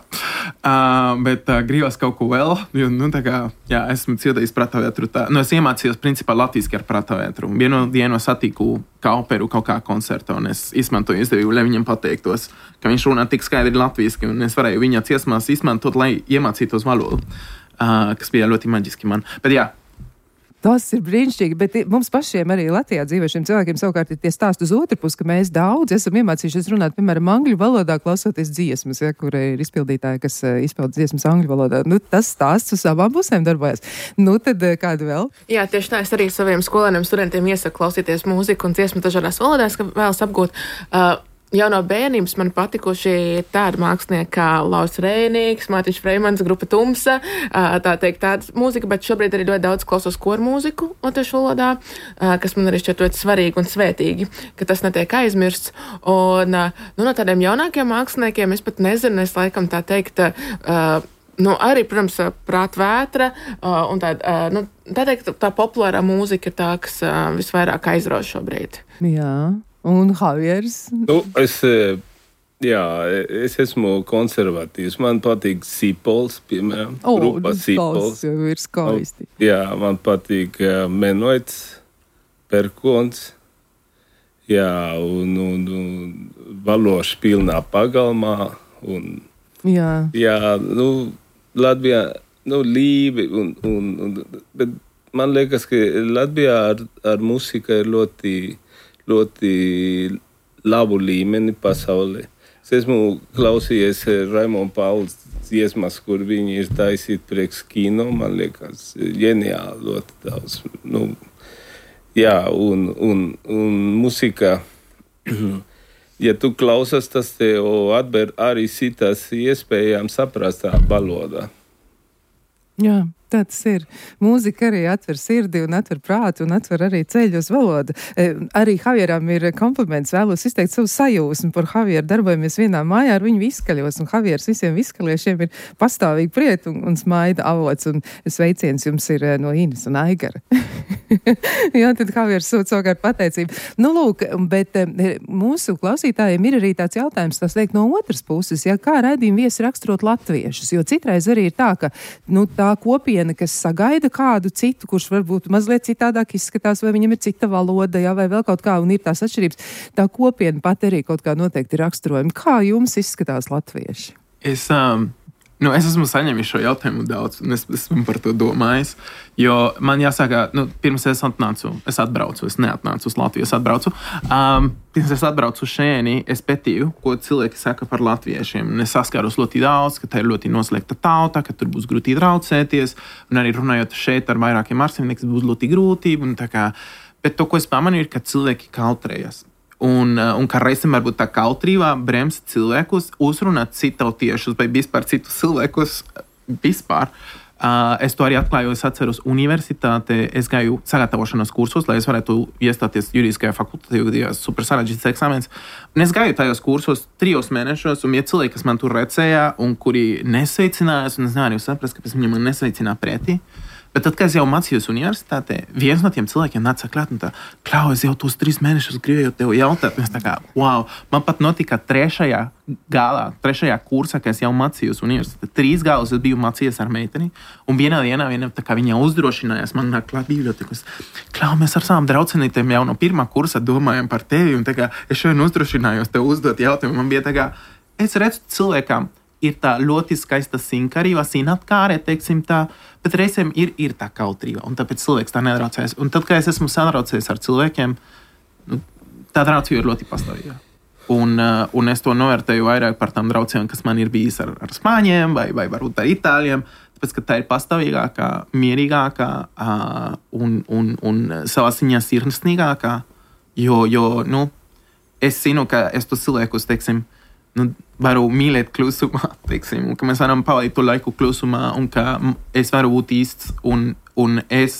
uh, bet uh, gribas kaut ko vēl, jo, nu, tā kā, jā, esmu dzirdējis Prātā vētru, tā, nu, es iemācījos, principā, latviski ar Prātā vētru. Vienu dienu satiku Kauperu kaut kā koncerta, un es izmantoju izdevību, lai viņam pateiktos, ka viņš runā tik skaidri latviski, un es varēju viņa ciesmās izmantot, lai iemācītos valodu, uh, kas bija ļoti maģiski man. Bet jā, tas ir brīnišķīgi, bet mums pašiem arī Latvijā dzīvošiem cilvēkiem savukārt ir tie stāsti uz otru pusi, ka mēs daudz esam iemācījušies runāt, piemēram, angļu valodā, klausoties dziesmas, ja, kur ir izpildītāji, kas izpilda dziesmas angļu valodā. Nu, tas stāsts uz abām pusēm darbojas. Nu, tad kādu vēl? Jā, tieši tā, es arī saviem skolēniem, studentiem iesaku klausīties mūziku un dziesmu dažādās valodās, ka vēlas apgūt. Uh, Jau no bērnības man patikuši tādi mākslinieki kā Lauris Rēnīgs, Mārtiņš Freimans, grupa Tumsa, tā teikt tāda mūzika, bet šobrīd arī ļoti daudz klausos koru mūziku latviešu valodā, kas man arī šķiet ļoti svarīgi un svētīgi, ka tas netiek aizmirsts. Un nu, no tādiem jaunākiem māksliniekiem es pat nezinu, es laikam tā teikt, nu, arī, protams, Prāta vētra un tā, nu, tā teikt, tā populārā mūzika ir tā, kas visvairāk aizrauj šobrīd. Jā. Un Javieris? Nu, es, jā, es esmu konservatīvs. Man patīk Sipols, piemēram. O, grupa Sipols. Tas jau ir skaisti. Jā, man patīk uh, Menoits, perkons. Jā, un, un, un valoši pilnā pagalmā. Un, jā. Jā, nu, Latvijā, nu, līvi. Un, un, un, bet man liekas, ka Latvijā ar, ar mūsika ir ļoti... ļoti labu līmeni pasaulē. Es esmu klausījies Raimond Pauls dziesmas, kur viņi ir taisīti priekš kino, man liekas, ģeniāli ļoti daudz. Nu, jā, un, un, un musika, ja tu klausas, tas tev atver arī citas iespējām saprast tā valodā. Jā. Tā tas ir. Mūzika arī atver sirdi un atver prātu un atver arī ceļu uz valodu. E, arī Javieram ir kompliments, vēlos izteikt savu sajūsmu par Javieru. Darbojamies vienā mājā ar viņu viskaļos, un Javieris visiem viskaliešiem ir pastāvīgi priet un, un smaida avots, un sveiciens jums ir no Ines un Aigara. Jā, tad Javieris sūta savukārt pateicību. Nu, lūk, bet mūsu klausītājiem ir arī tāds jautājums, tas teikt no otras puses, ja kā raidījumi viesi raksturot latviešus, jo citreiz arī ir tā, ka, nu, tā kopiena, kas sagaida kādu citu, kurš varbūt mazliet citādāk izskatās, vai viņam ir cita valoda, jā, vai vēl kaut kā, un ir tās atšķirības. Tā kopiena pat arī kaut kā noteikti ir raksturojuma. Kā jums izskatās latvieši? Es, um, nu, es esmu saņēmis šo jautājumu daudz, un es esmu par to domājis, jo man jāsaka, nu, pirms es atnācu, es atbraucu, es neatnācu uz Latviju, es atbraucu. Um, pirms es atbraucu šēni, es pētīju, ko cilvēki saka par latviešiem, un es saskāros ļoti daudz, ka tā ir ļoti noslēgta tauta, ka tur būs grūti traucēties, un arī runājot šeit ar vairākiem ārstniekiem, būs ļoti grūti, un tā kā, bet to, ko es pamanīju, ir, ka cilvēki kautrējas. Un, un kā reizēm varbūt tā kautrībā bremsa cilvēkus uzrunāt citautiešus vai vispār citus cilvēkus vispār. Uh, es to arī atklāju, es atceros universitāte, es gāju sagatavošanas kursos, lai es varētu iestāties juridiskajā fakultātē, jo bija super sarežģīts eksāmens. Un es gāju tajos kursos trijos mēnešos, un bija cilvēki, kas man tur redzēja, un kuri nesveicinājās, un es nevarēju saprast, kāpēc viņi man nesveicinā pretī. Bet tad, kad es jau mācījos universitātē, viens no tiem cilvēkiem nāca klāt un tā, Klau, es jau tos trīs mēnešus gribēju tev jautāt. Es tā kā, wow, man pat notika trešajā galā, trešajā kursā, kad es jau mācījos universitātē. Trīs galus es biju mācījies ar meiteni, un vienā dienā viena, tā kā viņa uzdrošinājās man nāk klāt bibliotekas. Klau, mēs ar savām draudzenītēm jau no pirmā kursa domājam par tevi, un tā kā es šodien uzdrošinājos tev uzdot jautājumu. Man bija tā kā, es redzu cilvēkām, ir tā ļoti skaista sinkarība, sinatkāre, teiksim tā, bet reizēm ir, ir tā kautrība, un tāpēc cilvēks tā nedraucējas. Un tad, kad es esmu sadraucējies ar cilvēkiem, nu, tā draudzība ir ļoti pastāvīga. Un, uh, un es to novērtēju vairāk par tām draudzēm, kas man ir bijis ar, ar spāņiem vai, vai varbūt ar itāļiem, tāpēc, ka tā ir pastāvīgākā, mierīgākā uh, un, un, un savā ziņā sirsnīgākā, jo, jo, nu, es zinu, ka es tos cilvēkus, teiksim, nu, varu mīlēt klusumā, teiksim, un ka mēs varam pavadīt to laiku klusumā, un ka es varu būt īsts, un, un es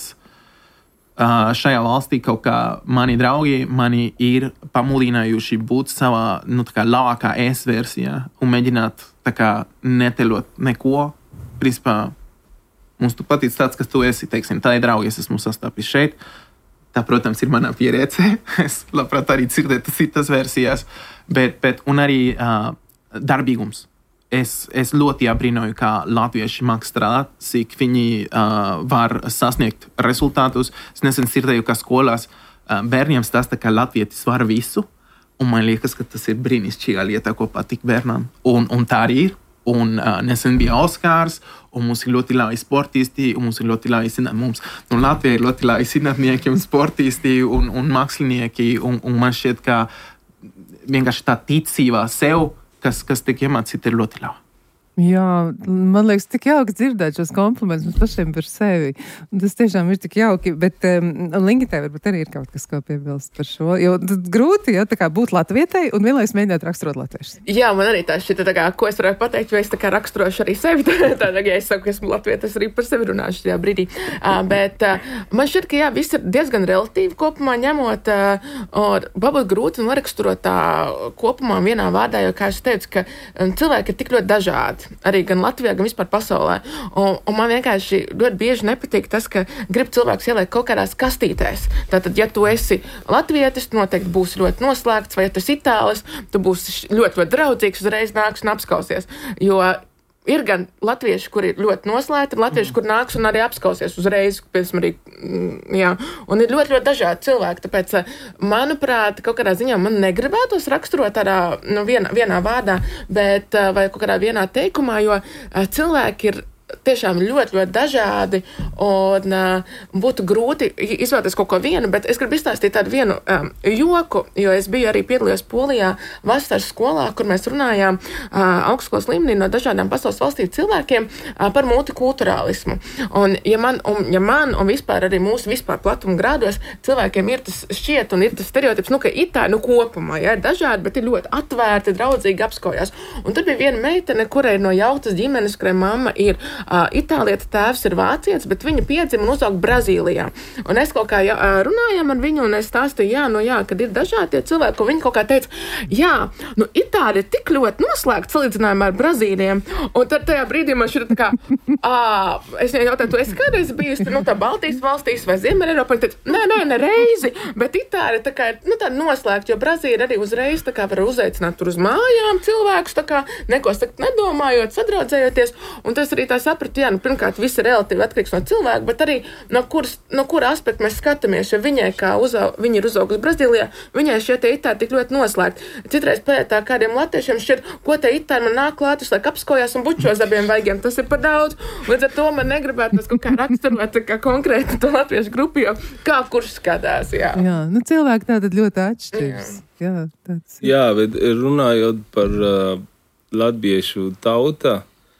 uh, šajā valstī kaut kā mani draugi mani ir pamudinājuši būt savā, nu, tā kā labākā es versijā, un mēģināt, tā kā, netelot neko. Principā, mums tu patīc tāds, kas tu esi, teiksim, tā ir draugi, es esmu sastāpis šeit. Tā, protams, ir manā pieredze. Es labprāt arī dzirdētu citas versijās, bet, bet un arī uh, darbīgums. Es, es ļoti abrīnoju, kā latvieši māk strādāt, cik viņi uh, var sasniegt rezultātus. Es nesen dzirdēju, ka skolās uh, bērniem stāsta, ka latvietis var visu, un man liekas, ka tas ir brīnišķīga lieta, ko patīk bērnam. Un, un tā arī ir. Un uh, nesen bija Oskars, un mums ir ļoti labi sportisti, un mums ir ļoti labi zināt, mums, nu, Latvijā ir ļoti labi zinātnieki un sportisti un, un mākslinieki, un, un man šķiet, ka vienkārši tā ticība sev, kas, kas tiek iemācīta, ir ļoti laba. Jā, man liekas, tik jauki dzirdēt šos komplimentus mums pašiem par sevi. Un tas tiešām ir tik jauki, bet um, Lingitē varbūt arī ir kaut kas, ko piebilst par šo. Jo grūti, ja, tā kā būt latvietei un vienlaiks mēģināt raksturot latviešus. Jā, man arī tā šķita, tā kā, ko es varētu pateikt, jo es tā kā raksturošu arī sevi. Tādā, ja es saku, ka esmu latvietis, arī par sevi runāšu tajā brīdī. Uh, bet uh, man šķiet, ka jā, viss ir diezgan relatīvi kopumā ņemot, uh, un varbūt grūti un raksturot tā kopumā vienā vārdā, jo, kā es teicu, ka um, cilvēki ir tik ļoti dažādi. Arī gan Latvijā, gan vispār pasaulē. Un, un man vienkārši ļoti bieži nepatīk tas, ka grib cilvēks ielikt kaut kādās kastītēs. Tātad, ja tu esi latvietis, tu noteikti būsi ļoti noslēgts, vai ja tu esi itālis, tu būsi ļoti, ļoti draudzīgs, uzreiz nāks un apskausies. Jo ir gan latvieši, kuri ir ļoti noslēgti, un latvieši, kur nāks un arī apskausies uzreiz, piemēram, arī, jā, un ir ļoti, ļoti dažādi cilvēki, tāpēc, manuprāt, kaut kādā ziņā man negribētos raksturot tādā, nu, vienā, vienā vārdā, bet, vai kaut kādā vienā teikumā, jo cilvēki ir tiešām ļoti, ļoti dažādi, un uh, būtu grūti izvēlēties kaut ko vienu, bet es gribu izstāstīt tādu vienu um, joku, jo es biju arī piedalījos Polijā vasaras skolā, kur mēs runājām uh, augstskolas līmenī no dažādām pasaules valstīm cilvēkiem uh, par multikulturālismu. Un ja man, un ja man, un vispār arī mūsu vispār platuma grādos cilvēkiem ir tas šķiet un ir tas stereotips, nu, ka itāļi, nu, kopumā, jā, ir dažādi, bet ir ļoti atvērti, draudzīgi apskaujās. Un tur bija viena meitene, kurai no jautas ģimenes, kurai mamma ir Uh, itālieta, tēvs ir vācietis, bet viņa piedzima un uzauga Brazīlijā. Un es kaut kā jā, runājām ar viņu, un es stāstīju, jā, nu jā, kad ir dažādi tie cilvēki, ko viņi kaut kā teica, jā, nu Itāļi ir tik ļoti noslēgti salīdzinājumā ar Brazīlijiem. Un tad tajā brīdī man šķiet tā kā, ā, es viņai jautāju, tu esi kādreiz bijis, nu tā Baltijas valstīs vai Ziemeļeiropā, un teica, nē, nē, ne reizi, bet Itāļi tā kā ir, nu tā noslēgti, jo Brazīļi arī uzreiz tā kā var uzaicināt tur uz mājām cilvēkus, tā kā neko sakt nedomājot, sadraudzējoties, un tas arī tā sapratu, jā, nu, pirmkārt, viss ir relatīvi atkarīgs no cilvēka, bet arī no, kuras, no kura aspekta mēs skatāmies, jo viņai, kā uzau, viņa ir uzaugusi Brazīlijā, viņai šie te itāļi tik ļoti noslēgti. Citreiz pētā kādiem latviešiem šķiet, ko te itāļi man nāk klāt, lai apskojās un bučos abiem vaigiem, tas ir par daudz. Līdz ar to man negribētu tas kaut kā raksturot kā konkrēti to latviešu grupu, jo kā kurš skatās, jā. Jā, nu cilvēki tātad ļoti atšķirs. Jā, tāds. Jā, bet runājot par uh, latviešu tauta,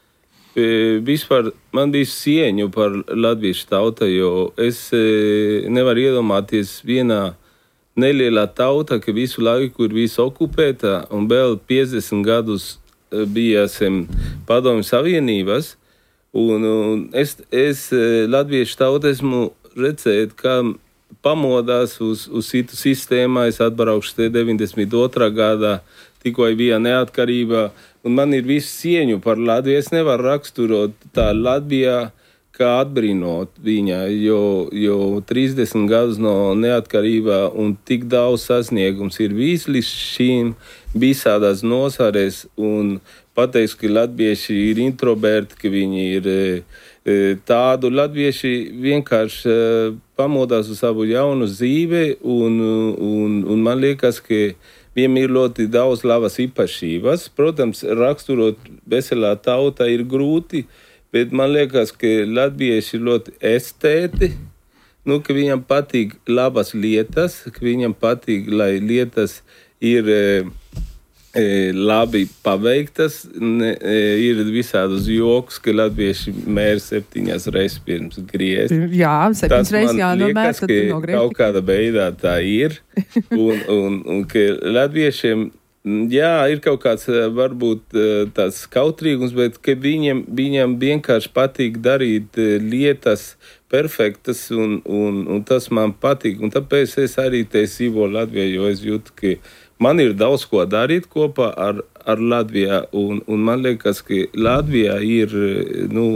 vispār man bija cieņu par latviešu tauta, jo es e, nevaru iedomāties vienā nelielā tauta, ka visu laiku ir visu okupēta un vēl piecdesmit gadus bija zem Padomju Savienības. Un, un es, es latviešu tauta esmu redzēt, kā pamodās uz, uz citu sistēmā. Es atbraukšu te deviņdesmit otrā gadā, tikko bija neatkarība. Un man ir visu cieņu par Latviju. Es nevaru raksturot tā Latvijā, kā atbrīnot viņa, jo, jo trīsdesmit gadus no neatkarībā un tik daudz sasniegums ir bijis līdz šīm visādās nozarēs, un pateiks, ka latvieši ir introverti, ka viņi ir tādu, latvieši vienkārši pamodās uz savu jaunu dzīvi, un, un, un man liekas, ka viņiem ir ļoti daudz labas īpašības. Protams, raksturot veselā tauta ir grūti, bet man liekas, ka latvieši ir ļoti estēti, nu, ka viņam patīk labas lietas, ka viņam patīk, lai lietas ir e, e, labi paveiktas, ne, e, ir visādus joks, ka latvieši mēr septiņas reizes pirms griezt. Jā, septiņas reizes jānomēr, tad tu nogriezt. Kaut kāda veidā tā ir, un, un, un ka latviešiem jā, ir kaut kāds varbūt tāds kautrīgums, bet ka viņam, viņam vienkārši patīk darīt lietas perfektas, un, un, un tas man patīk. Un tāpēc es arī te dzīvoju Latvijā, jo es jūtu, ka man ir daudz ko darīt kopā ar, ar Latvijā, un, un man liekas, ka Latvijā ir, nu,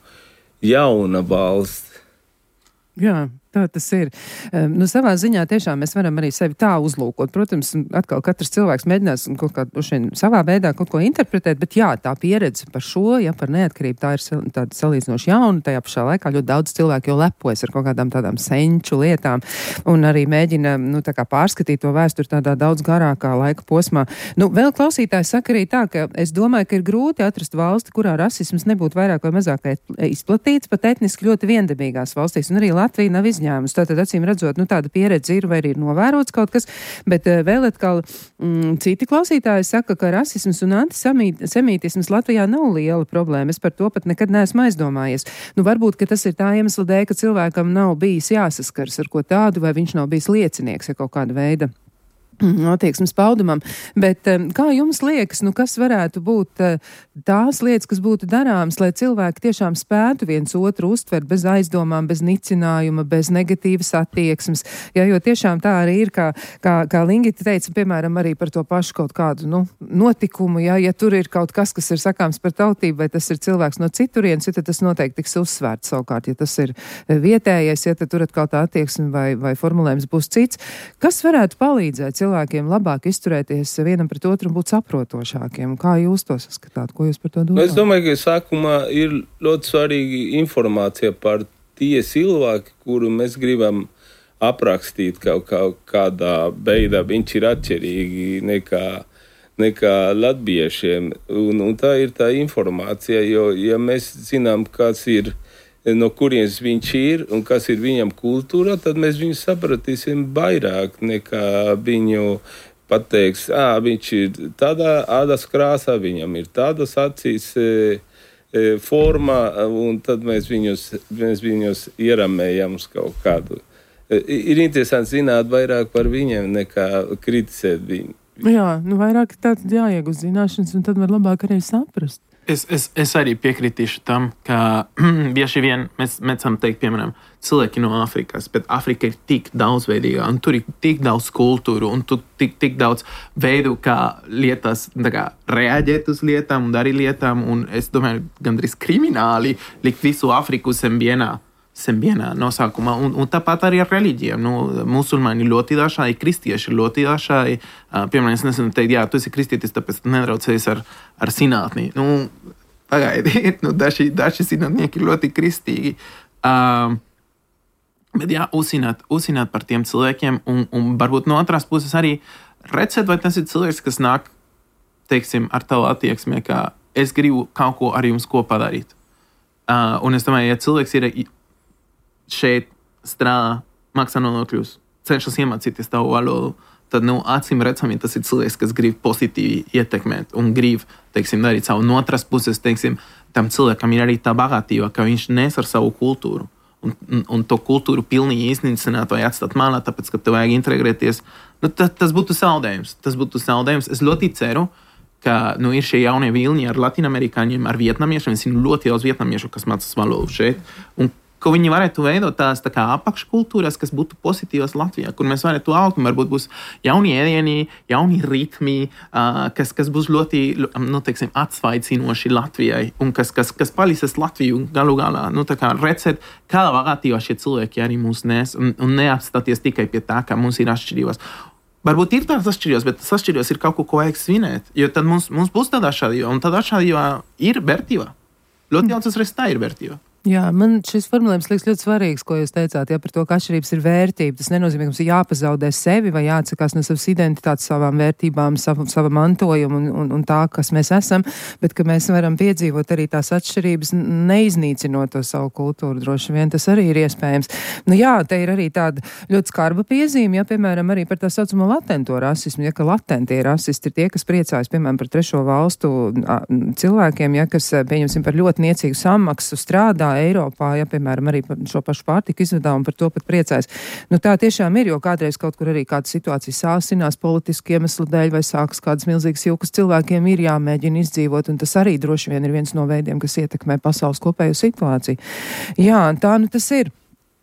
jauna valsts. Jā, tā tas ir. Um, nu, savā ziņā tiešām mēs varam arī sevi tā uzlūkot. Protams, atkal katrs cilvēks mēģinās kaut kā šeit savā veidā kaut ko interpretēt, bet jā, tā pieredze par šo, ja par neatkarību, tā ir tāda salīdzinoši jauna. Tajā pašā laikā ļoti daudz cilvēku jau lepojas ar kaut kādām tādām senču lietām un arī mēģina, nu, tā kā pārskatīt to vēsturi tādā daudz garākā laika posmā. Nu, vēl klausītājs saka arī tā, ka es domāju, ka ir grūti atrast valsti, kurā rasisms nebūtu vairāk vai mazāk izplatīts, pat etniski ļoti viendabīgās valstīs, un arī Latvija nav izņēmums. Tātad, acīm redzot, nu, tāda pieredze ir vai arī ir novērots kaut kas, bet uh, vēl atkal mm, citi klausītāji saka, ka rasisms un antisemītisms Latvijā nav liela problēma. Es par to pat nekad neesmu aizdomājies. Nu, varbūt, ka tas ir tā iemesla dēļ, ka cilvēkam nav bijis jāsaskars ar ko tādu, vai viņš nav bijis liecinieks ar kaut kādu veidu attieksmes paudumam, bet kā jums liekas, nu kas varētu būt tās lietas, kas būtu darāmas, lai cilvēki tiešām spētu viens otru uztvert bez aizdomām, bez nicinājuma, bez negatīvas attieksmes, ja, jo tiešām tā arī ir, kā, kā, kā Lingita teica, piemēram, arī par to pašu kaut kādu, nu, notikumu, ja, ja tur ir kaut kas, kas ir sakāms par tautību, vai tas ir cilvēks no citurienes, ja tad tas noteikti tiks uzsvērts savukārt, ja tas ir vietējais, ja tad tur atkal tā attieksme vai, vai formulējums būs cits. Kas varētu palīdzēt cilvēkiem labāk izturēties vienam pret otru un būt saprotošākiem? Kā jūs to saskatāt? Ko jūs par to domājat? Es domāju, ka sākumā ir ļoti svarīga informācija par tie cilvēki, kuru mēs gribam aprakstīt kaut kā, kādā veidā. Viņš ir atšķirīgi nekā, nekā latviešiem. Un, un tā ir tā informācija, jo ja mēs zinām, kas ir no kurienes viņš ir un kas ir viņam kultūra, tad mēs viņu sapratīsim vairāk nekā viņu pateiks, ā, viņš ir tādā ādas krāsā, viņam ir tādas acīs e, e, formā, un tad mēs viņus, mēs viņus ieramējam uz kaut kādu. E, ir interesanti zināt vairāk par viņiem nekā kritizēt viņu. Jā, nu vairāk tātad jāiegūst zināšanas, un tad var labāk arī saprast. Es, es, es arī piekritīšu tam, ka bieži vien mēs mēdzam teikt, piemēram, cilvēki no Āfrikas, bet Āfrika ir tik daudzveidīga, un tur ir tik daudz kultūru, un tur tik, tik daudz veidu, kā lietas, tā kā reaģēt uz lietām un darīt lietām, un es domāju, gandrīz krimināli likt visu Āfriku sem vienā. Sem vienā nosaukumā, un, un tāpat arī ar reliģijām. Nu, musulmaņi ļoti dažādi, kristieši ļoti dažādi. Uh, piemēram, es nesenu teikt, jā, tu esi kristietis, tāpēc nedraucies ar, ar zinātni. Nu, pagaidi, nu, daži, daži zinātnieki ir ļoti kristīgi. Uh, bet jā, uzzināt, uzzināt par tiem cilvēkiem, un, un varbūt no otras puses arī redzēt, vai tas ir cilvēks, kas nāk, teiksim, ar tavu attieksmi, ka es gribu kaut ko ar jums kopā darīt. Uh, un es domāju, ja cilvēks ir šeit strādā, maksā nodokļus, cenšas iemācīties tavu valodu, tad, nu, acīm redzami, tas ir cilvēks, kas grib pozitīvi ietekmēt un grib, teiksim, darīt savu. No otras puses, teiksim, tam cilvēkam ir arī tā bagātība, ka viņš nes ar savu kultūru. Un, un, un to kultūru pilnīgi iznīcināt vai atstāt malā, tāpēc, ka tev vajag integrēties. Nu, tas, tas būtu zaudējums. Tas būtu zaudējums. Es ļoti ceru, ka, nu, ir šie jaunie vilni ar latinamerikāņiem, ar vietnamiešiem. Es zinu ļoti daudz vietnamiešu, kas mācās valodu šeit. Un ka viņi varētu veidot tās tā kā apakškultūras, kas būtu pozitīvas Latvijā, kur mēs varētu augt, un varbūt būs jauni ēdieni, jauni ritmi, uh, kas, kas būs ļoti, nu, teiksim, atsvaicinoši Latvijai, un kas, kas, kas palīdzēs Latviju galu galā, nu, tā kā redzēt, kādā vagātīvā šie cilvēki arī mūs nes, un, un neapstāties tikai pie tā, ka mums ir atšķirības. Varbūt ir tāds atšķirības, bet tas atšķirības ir kaut ko, ko vajag svinēt, jo tad mums, mums būs tāda atšķirība, un tāda atšķirība ir vērtība. Ļoti daudz reiz tā ir vērtība. Jā, man šis formulējums liekas ļoti svarīgs, ko jūs teicāt, jā, par to, ka atšķirības ir vērtība. Tas nenozīmē, ka mums ir jāpazaudē sevi vai jāatsakās no savas identitātes, savām vērtībām, savu, savu mantojumu un, un, un tā, kas mēs esam, bet ka mēs varam piedzīvot arī tās atšķirības, neiznīcinot to savu kultūru, droši vien tas arī ir iespējams. Nu jā, te ir arī tāda ļoti skarba piezīme, ja, piemēram, arī par tā saucamo latento rasismu, ja, ka latentie rasisti ir tie, kas priecājas, piemēram, par trešo valstu cilvēkiem, ja, kas, pieņemsim, par ļoti niecīgu samaksu strādā Eiropā, ja, piemēram, arī par šo pašu pārtiku izvedāmu par to pat priecājas. Nu, tā tiešām ir, jo kādreiz kaut kur arī kāda situācija sāsinās politiski iemeslu dēļ vai sākas kādas milzīgas jūkas, cilvēkiem ir jāmēģina izdzīvot, un tas arī droši vien ir viens no veidiem, kas ietekmē pasaules kopējo situāciju. Jā, tā nu tas ir.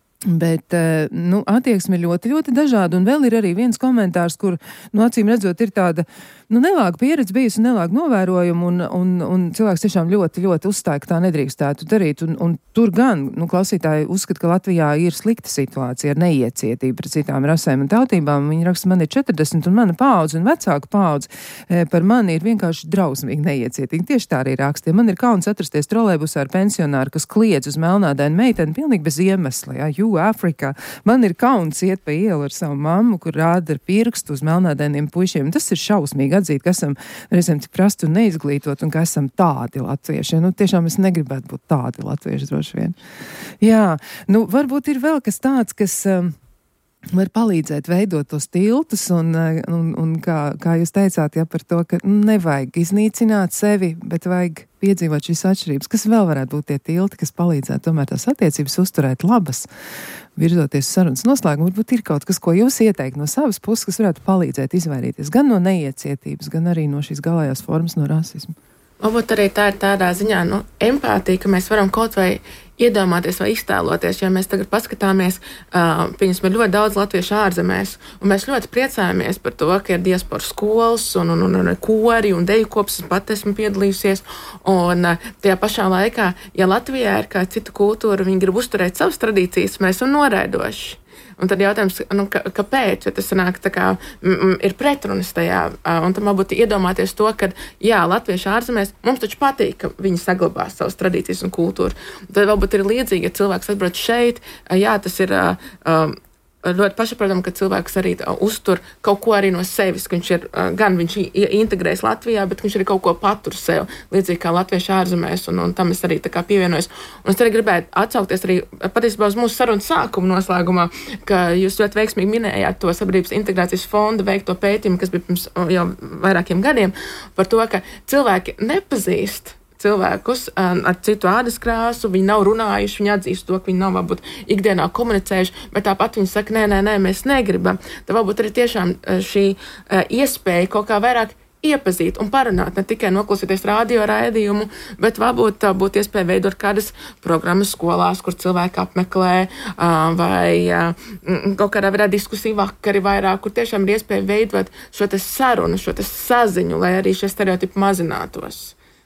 Bet, nu, attieksme ir ļoti, ļoti dažāda, un vēl ir arī viens komentārs, kur, nu, acīm redzot, ir tāda, nu, nelāga pieredze bijusi un nelāga novērojuma, un, un, un cilvēks tiešām ļoti, ļoti uzstāja, ka tā nedrīkstētu darīt, un, un tur gan, nu, klausītāji uzskata, ka Latvijā ir slikta situācija ar neiecietību pret citām rasēm un tautībām. Viņi raksta, man ir četrdesmit, un mana paudze un vecāka paudze par mani ir vienkārši drausmīgi neiecietīga. Tieši tā arī rakstīja. Man ir kauns atrasties trolejbusā ar pensionāru, kas kliedz uz melnādainu meiteni pilnīgi bez iemesla, jā, jū, Afrikā. Man ir kauns iet pa ielu ar savu mammu, kur rāda ar pirkstu uz melnādainiem puišiem. Tas ir šausmīgi atzīt, ka esam reizēm tik prasti un neizglītot, un ka esam tādi latvieši. Nu, tiešām es negribētu būt tādi latvieši droši vien. Jā, nu, varbūt ir vēl kas tāds, kas um, var palīdzēt veidot tos tiltus, un, un, un kā, kā jūs teicāt, ja, par to, ka nevajag iznīcināt sevi, bet vajag piedzīvot šīs atšķirības. Kas vēl varētu būt tie tilti, kas palīdzētu tomēr tās attiecības uzturēt labas, virzoties sarunas noslēgumu? Varbūt ir kaut kas, ko jūs ieteikt no savas puses, kas varētu palīdzēt izvairīties gan no neiecietības, gan arī no šīs galējās formas, no rasismu. Varbūt arī tā ir tādā ziņā, nu, empātija, ka mēs varam kaut vai iedomāties vai iztēloties, jo mēs tagad paskatāmies, uh, pieņemsim, ir ļoti daudz latviešu ārzemēs, un mēs ļoti priecājamies par to, ka ir diasporas skolas un, un, un, un kori un deju kops, pat esmu piedalījusies, un uh, tajā pašā laikā, ja Latvijā ir kā cita kultūra, viņi grib uzturēt savas tradīcijas, mēs esam noraidoši. Un tad jautājums, nu, ka, kāpēc, jo tas sanāk tā kā m, ir pretrunas tajā, un tam varbūt iedomāties to, ka, jā, latvieši ārzemēs, mums taču patīk, ka viņi saglabās savas tradīcijas un kultūru. Tad varbūt ir līdzīgi, ja cilvēks atbrauc šeit, jā, tas ir um, ļoti pašsaprotami, ka cilvēks arī uh, uztur kaut ko arī no sevis, ka viņš ir, uh, gan viņš integrēs Latvijā, bet viņš arī kaut ko patur sev, līdzīgi kā latvieši ārzemēs, un, un tam es arī tā kā pievienojos. Un es arī gribētu atsaukties arī patiesībā uz mūsu sarunas sākumu noslēgumā, ka jūs ļoti veiksmīgi minējāt to Sabiedrības integrācijas fonda veikto pētījumu, kas bija pirms jau vairākiem gadiem, par to, ka cilvēki nepazīst cilvēkus um, ar citu ādas krāsu, viņi nav runājuši, viņi atzīst to, ka viņi nav varbūt ikdienā komunicējuši, bet tāpat viņi saka, nē, nē, nē, mēs negribam. Tad varbūt arī tiešām šī uh, iespēja kaut kā vairāk iepazīt un parunāt, ne tikai noklausīties radio raidījumu, bet varbūt tā būtu iespēja veidot kādas programmas skolās, kur cilvēki apmeklē, uh, vai uh, kaut kādā veidā diskusiju vakari vairāk, kur tiešām ir iespēja veidot šo te sarunu, šo te saziņu, lai arī šie stereotipi mazinātos.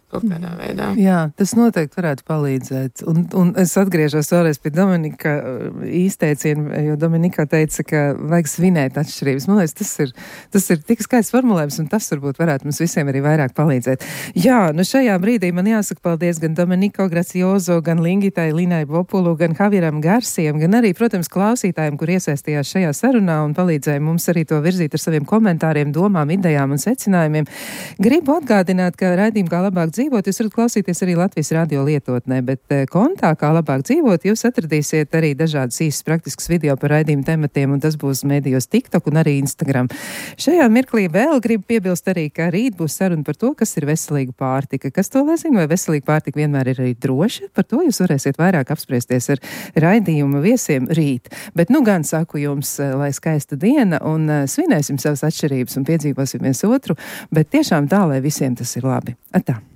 Jā, tas noteikti varētu palīdzēt. Un, un es atgriežos vēlreiz pie Dominika izteiciena, jo Dominika teica, ka vajag svinēt atšķirības. Man liekas, tas ir, tas ir tik skaists formulējums, un tas varbūt varētu mums visiem arī vairāk palīdzēt. Jā, nu šajā brīdī man jāsaka paldies gan Dominiko Graciozo, gan Lingitai Linai Bopulu, gan Javieram Garsiem, gan arī, protams, klausītājiem, kur iesaistījās šajā sarunā un palīdzēja mums arī to virzīt ar saviem komentāriem, domām, idejām un secinājumiem. Gribu atgādināt, ka raidījumu Kā labāk dzīvot jūs varat klausīties arī Latvijas radio lietotnē, bet kontā Kā labāk dzīvot jūs atradīsiet arī dažādas īsas praktiskas video par raidījumu tematiem, un tas būs medijos TikTok un arī Instagram. Šajā mirklī vēl gribu piebilst arī, ka rīt būs saruna par to, kas ir veselīga pārtika. Kas to nezina, vai veselīga pārtika vienmēr ir arī droša? Par to jūs varēsiet vairāk apspriesties ar raidījuma viesiem rīt. Bet nu gan saku jums, lai skaista diena, un svinēsim savas atšķirības un piedzīvosim viens otru, bet tiešām tā, lai visiem tas ir labi. Atā!